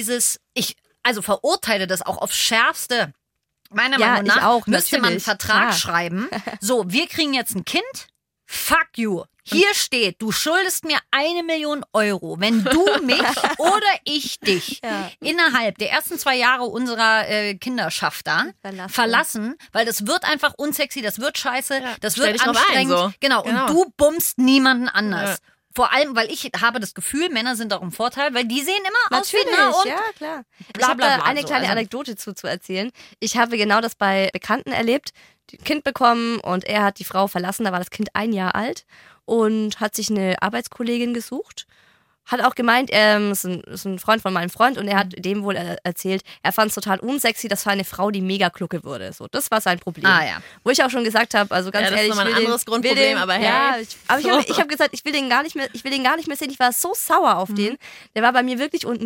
Speaker 5: ich verurteile das auch aufs Schärfste. Meiner Meinung nach müsste man einen Vertrag schreiben. So, wir kriegen jetzt ein Kind. Fuck you. Hier steht, du schuldest mir 1 Million Euro, wenn du mich oder ich dich innerhalb der ersten 2 Jahre unserer Kinderschaft da verlassen, weil das wird einfach unsexy, das wird scheiße, das wird anstrengend. Genau, und du bummst niemanden anders. Ja. Vor allem, weil ich habe das Gefühl, Männer sind auch im Vorteil, weil die sehen immer aus wie und
Speaker 6: ja, klar. Ich habe da eine kleine Anekdote zu erzählen. Ich habe genau das bei Bekannten erlebt. Ein Kind bekommen und er hat die Frau verlassen, da war das Kind 1 Jahr alt und hat sich eine Arbeitskollegin gesucht. Hat auch gemeint, er ist ein Freund von meinem Freund und er hat dem wohl erzählt, er fand es total unsexy, dass eine Frau, die mega klucke wurde. So, das war sein Problem. Wo ich auch schon gesagt habe, also ganz ehrlich,
Speaker 4: das ist nochmal ein anderes Grundproblem, aber hey.
Speaker 6: Ja, ich habe gesagt, ich will den gar nicht mehr sehen. Ich war so sauer auf den. Der war bei mir wirklich unten durch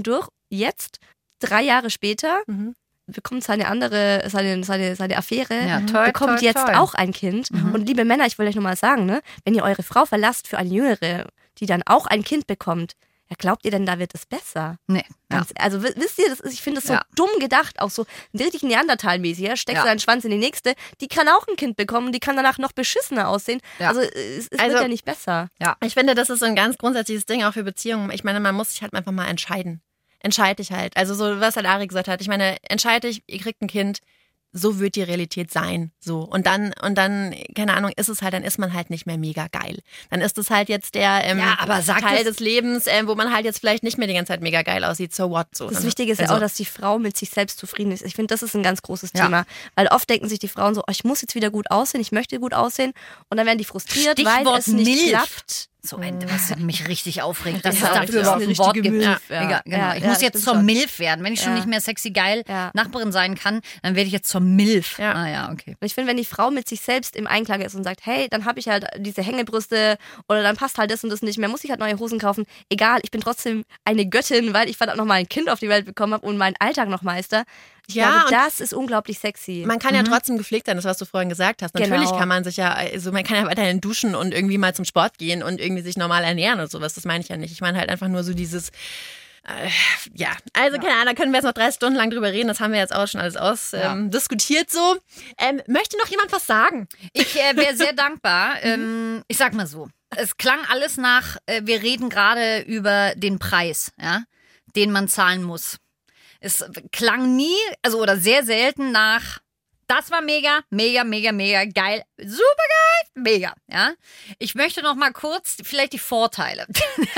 Speaker 6: jetzt, 3 Jahre später, bekommt seine Affäre, bekommt jetzt auch ein Kind. Und liebe Männer, ich will euch nur mal sagen, ne, wenn ihr eure Frau verlasst für eine Jüngere, die dann auch ein Kind bekommt, ja, glaubt ihr denn, da wird es besser?
Speaker 5: Nee.
Speaker 6: Also wisst ihr, ich finde das so dumm gedacht, auch so richtig Neandertal-mäßig. Ja? Steckst du deinen Schwanz in die nächste, die kann auch ein Kind bekommen, die kann danach noch beschissener aussehen. Ja. Also es wird ja nicht besser.
Speaker 4: Ja. Ich finde, das ist so ein ganz grundsätzliches Ding auch für Beziehungen. Ich meine, man muss sich halt einfach mal entscheiden. Entscheide dich halt. Also so, was halt Ari gesagt hat. Ich meine, entscheide dich, ihr kriegt ein Kind. So wird die Realität sein. So. Und dann, keine Ahnung, ist es halt, dann ist man halt nicht mehr mega geil. Dann ist es halt jetzt der Teil des Lebens, wo man halt jetzt vielleicht nicht mehr die ganze Zeit mega geil aussieht. So what? So.
Speaker 6: Das Wichtige ist ja auch, dass die Frau mit sich selbst zufrieden ist. Ich finde, das ist ein ganz großes Thema. Weil oft denken sich die Frauen so, ich muss jetzt wieder gut aussehen, ich möchte gut aussehen. Und dann werden die frustriert, weil es nicht klappt.
Speaker 5: So ein, was mich richtig aufregt, dass es dafür überhaupt ein Wort gibt. Genau. Ich muss jetzt zur Milf werden. Wenn ich schon nicht mehr sexy geil Nachbarin sein kann, dann werde ich jetzt zur Milf.
Speaker 6: Ja.
Speaker 5: Ah ja, okay.
Speaker 6: Und ich finde, wenn die Frau mit sich selbst im Einklang ist und sagt, hey, dann habe ich halt diese Hängebrüste oder dann passt halt das und das nicht mehr, muss ich halt neue Hosen kaufen. Egal, ich bin trotzdem eine Göttin, weil ich verdammt nochmal ein Kind auf die Welt bekommen habe und meinen Alltag noch meister. Ich glaube, das ist unglaublich sexy.
Speaker 4: Man kann ja trotzdem gepflegt sein, das was du vorhin gesagt hast. Natürlich kann man sich man kann ja weiterhin duschen und irgendwie mal zum Sport gehen und irgendwie sich normal ernähren und sowas. Das meine ich ja nicht. Ich meine halt einfach nur so dieses, keine Ahnung, da können wir jetzt noch 3 Stunden lang drüber reden. Das haben wir jetzt auch schon alles diskutiert so. Möchte noch jemand was sagen?
Speaker 5: Ich wäre sehr dankbar. Ich sag mal so, es klang alles nach, wir reden gerade über den Preis, den man zahlen muss. Es klang nie, oder sehr selten nach, das war mega, mega, mega, mega geil, super geil, mega, ja. Ich möchte noch mal kurz vielleicht die Vorteile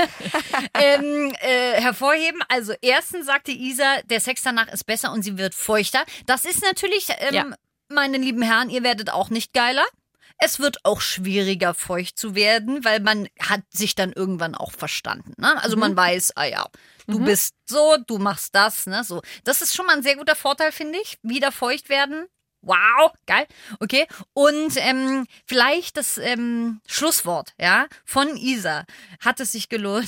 Speaker 5: hervorheben. Also erstens sagte Isa, der Sex danach ist besser und sie wird feuchter. Das ist natürlich, meine lieben Herren, ihr werdet auch nicht geiler. Es wird auch schwieriger, feucht zu werden, weil man hat sich dann irgendwann auch verstanden. Ne? Also man weiß, du bist so, du machst das. Ne? So. Das ist schon mal ein sehr guter Vorteil, finde ich. Wieder feucht werden. Wow, geil. Okay. Und vielleicht das Schlusswort von Isa. Hat es sich gelohnt?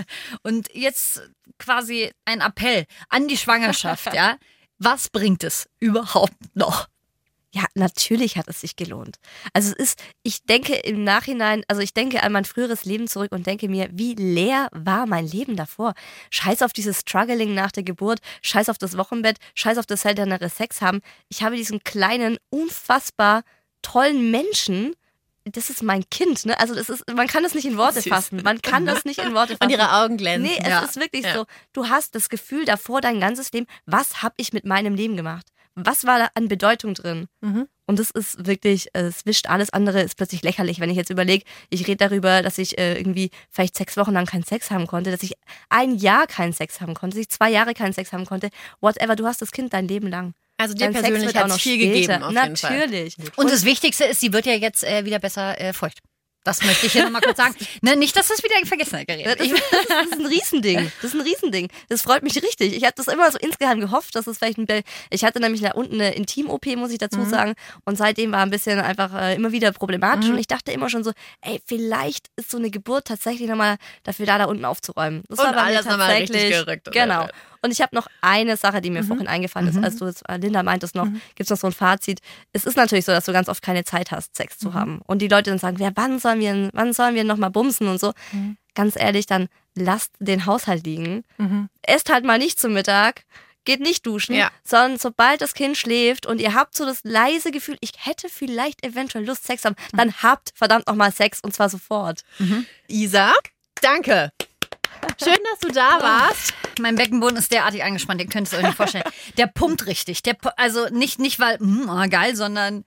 Speaker 5: Und jetzt quasi ein Appell an die Schwangerschaft. Was bringt es überhaupt noch?
Speaker 6: Ja, natürlich hat es sich gelohnt. Also ich denke im Nachhinein, ich denke an mein früheres Leben zurück und denke mir, wie leer war mein Leben davor. Scheiß auf dieses Struggling nach der Geburt, scheiß auf das Wochenbett, scheiß auf das seltenere Sex haben. Ich habe diesen kleinen, unfassbar tollen Menschen, das ist mein Kind, ne? Also man kann das nicht in Worte fassen. Man kann das nicht in Worte fassen.
Speaker 4: Und ihre Augen glänzen.
Speaker 6: Nee, es ist wirklich so. Du hast das Gefühl davor dein ganzes Leben, was habe ich mit meinem Leben gemacht? Was war da an Bedeutung drin? Und das ist wirklich, es wischt alles andere, ist plötzlich lächerlich, wenn ich jetzt überlege, ich rede darüber, dass ich irgendwie vielleicht 6 Wochen lang keinen Sex haben konnte, dass ich 1 Jahr keinen Sex haben konnte, dass ich 2 Jahre keinen Sex haben konnte, whatever, du hast das Kind dein Leben lang.
Speaker 4: Also dir persönlich hat es viel gegeben, auf jeden Fall.
Speaker 6: Natürlich.
Speaker 5: Und das Wichtigste ist, sie wird ja jetzt wieder besser feucht. Das möchte ich hier nochmal kurz sagen. Ne, nicht, dass das wieder in Vergessenheit gerät.
Speaker 6: Das ist ein Riesending. Das ist ein Riesending. Das freut mich richtig. Ich habe das immer so insgeheim gehofft, dass es vielleicht ich hatte nämlich da unten eine Intim-OP, muss ich dazu sagen. Und seitdem war ein bisschen einfach immer wieder problematisch. Und ich dachte immer schon so, vielleicht ist so eine Geburt tatsächlich nochmal dafür da unten aufzuräumen. Das war
Speaker 4: alles nochmal richtig gerückt.
Speaker 6: Genau. Und ich habe noch eine Sache, die mir vorhin eingefallen ist, als du jetzt, Linda meintest noch, gibt's noch so ein Fazit. Es ist natürlich so, dass du ganz oft keine Zeit hast, Sex zu haben. Und die Leute dann sagen, wann sollen wir nochmal bumsen und so. Ganz ehrlich, dann lasst den Haushalt liegen. Esst halt mal nicht zum Mittag. Geht nicht duschen, sondern sobald das Kind schläft und ihr habt so das leise Gefühl, ich hätte vielleicht eventuell Lust, Sex zu haben, dann habt verdammt nochmal Sex und zwar sofort.
Speaker 4: Isa, danke. Schön, dass du da warst.
Speaker 5: Mein Beckenboden ist derartig angespannt, ihr könnt es euch nicht vorstellen. Der pumpt richtig. Also nicht weil, geil, sondern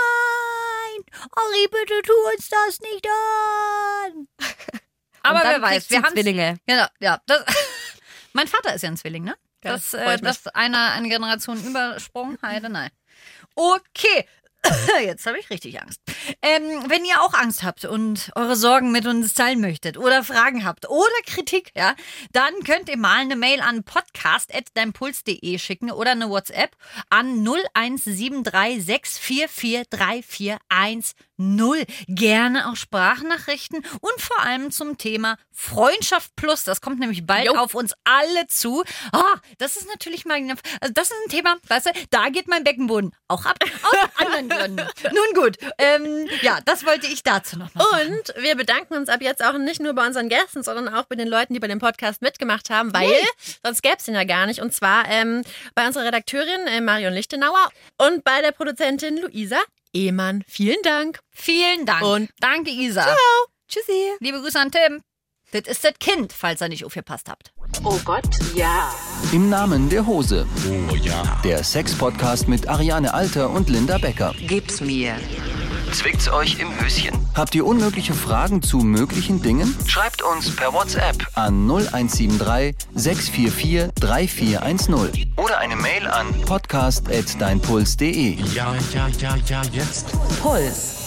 Speaker 5: nein, Ari, bitte tu uns das nicht an. Aber wer weiß, wir haben
Speaker 6: Zwillinge.
Speaker 5: Genau, ja. Mein Vater ist ja ein Zwilling, ne? Das eine Generation Übersprung, Heide, nein. Okay, Jetzt habe ich richtig Angst. Wenn ihr auch Angst habt und eure Sorgen mit uns teilen möchtet oder Fragen habt oder Kritik, ja, dann könnt ihr mal eine Mail an podcast@deinpuls.de schicken oder eine WhatsApp an 0173 644 3410. Gerne auch Sprachnachrichten und vor allem zum Thema Freundschaft Plus. Das kommt nämlich bald auf uns alle zu. Das ist natürlich mal, also das ist ein Thema, weißt du, da geht mein Beckenboden auch ab, aus anderen Gründen. Nun gut, ja, das wollte ich dazu noch sagen.
Speaker 4: Und wir bedanken uns ab jetzt auch nicht nur bei unseren Gästen, sondern auch bei den Leuten, die bei dem Podcast mitgemacht haben, weil sonst gäbe es den ja gar nicht. Und zwar bei unserer Redakteurin Marion Lichtenauer und bei der Produzentin Luisa Ehmann. Vielen Dank.
Speaker 5: Vielen Dank.
Speaker 4: Und
Speaker 5: danke, Isa.
Speaker 4: Ciao.
Speaker 5: Tschüssi. Liebe Grüße an Tim. Das ist das Kind, falls ihr nicht aufgepasst habt.
Speaker 2: Oh Gott, ja.
Speaker 3: Im Namen der Hose.
Speaker 1: Oh ja.
Speaker 3: Der Sex-Podcast mit Ariane Alter und Linda Becker.
Speaker 2: Gib's mir.
Speaker 3: Zwickt's euch im Höschen? Habt ihr unmögliche Fragen zu möglichen Dingen? Schreibt uns per WhatsApp an 0173 644 3410 oder eine Mail an podcast@deinpuls.de.
Speaker 1: Ja, jetzt.
Speaker 2: Puls.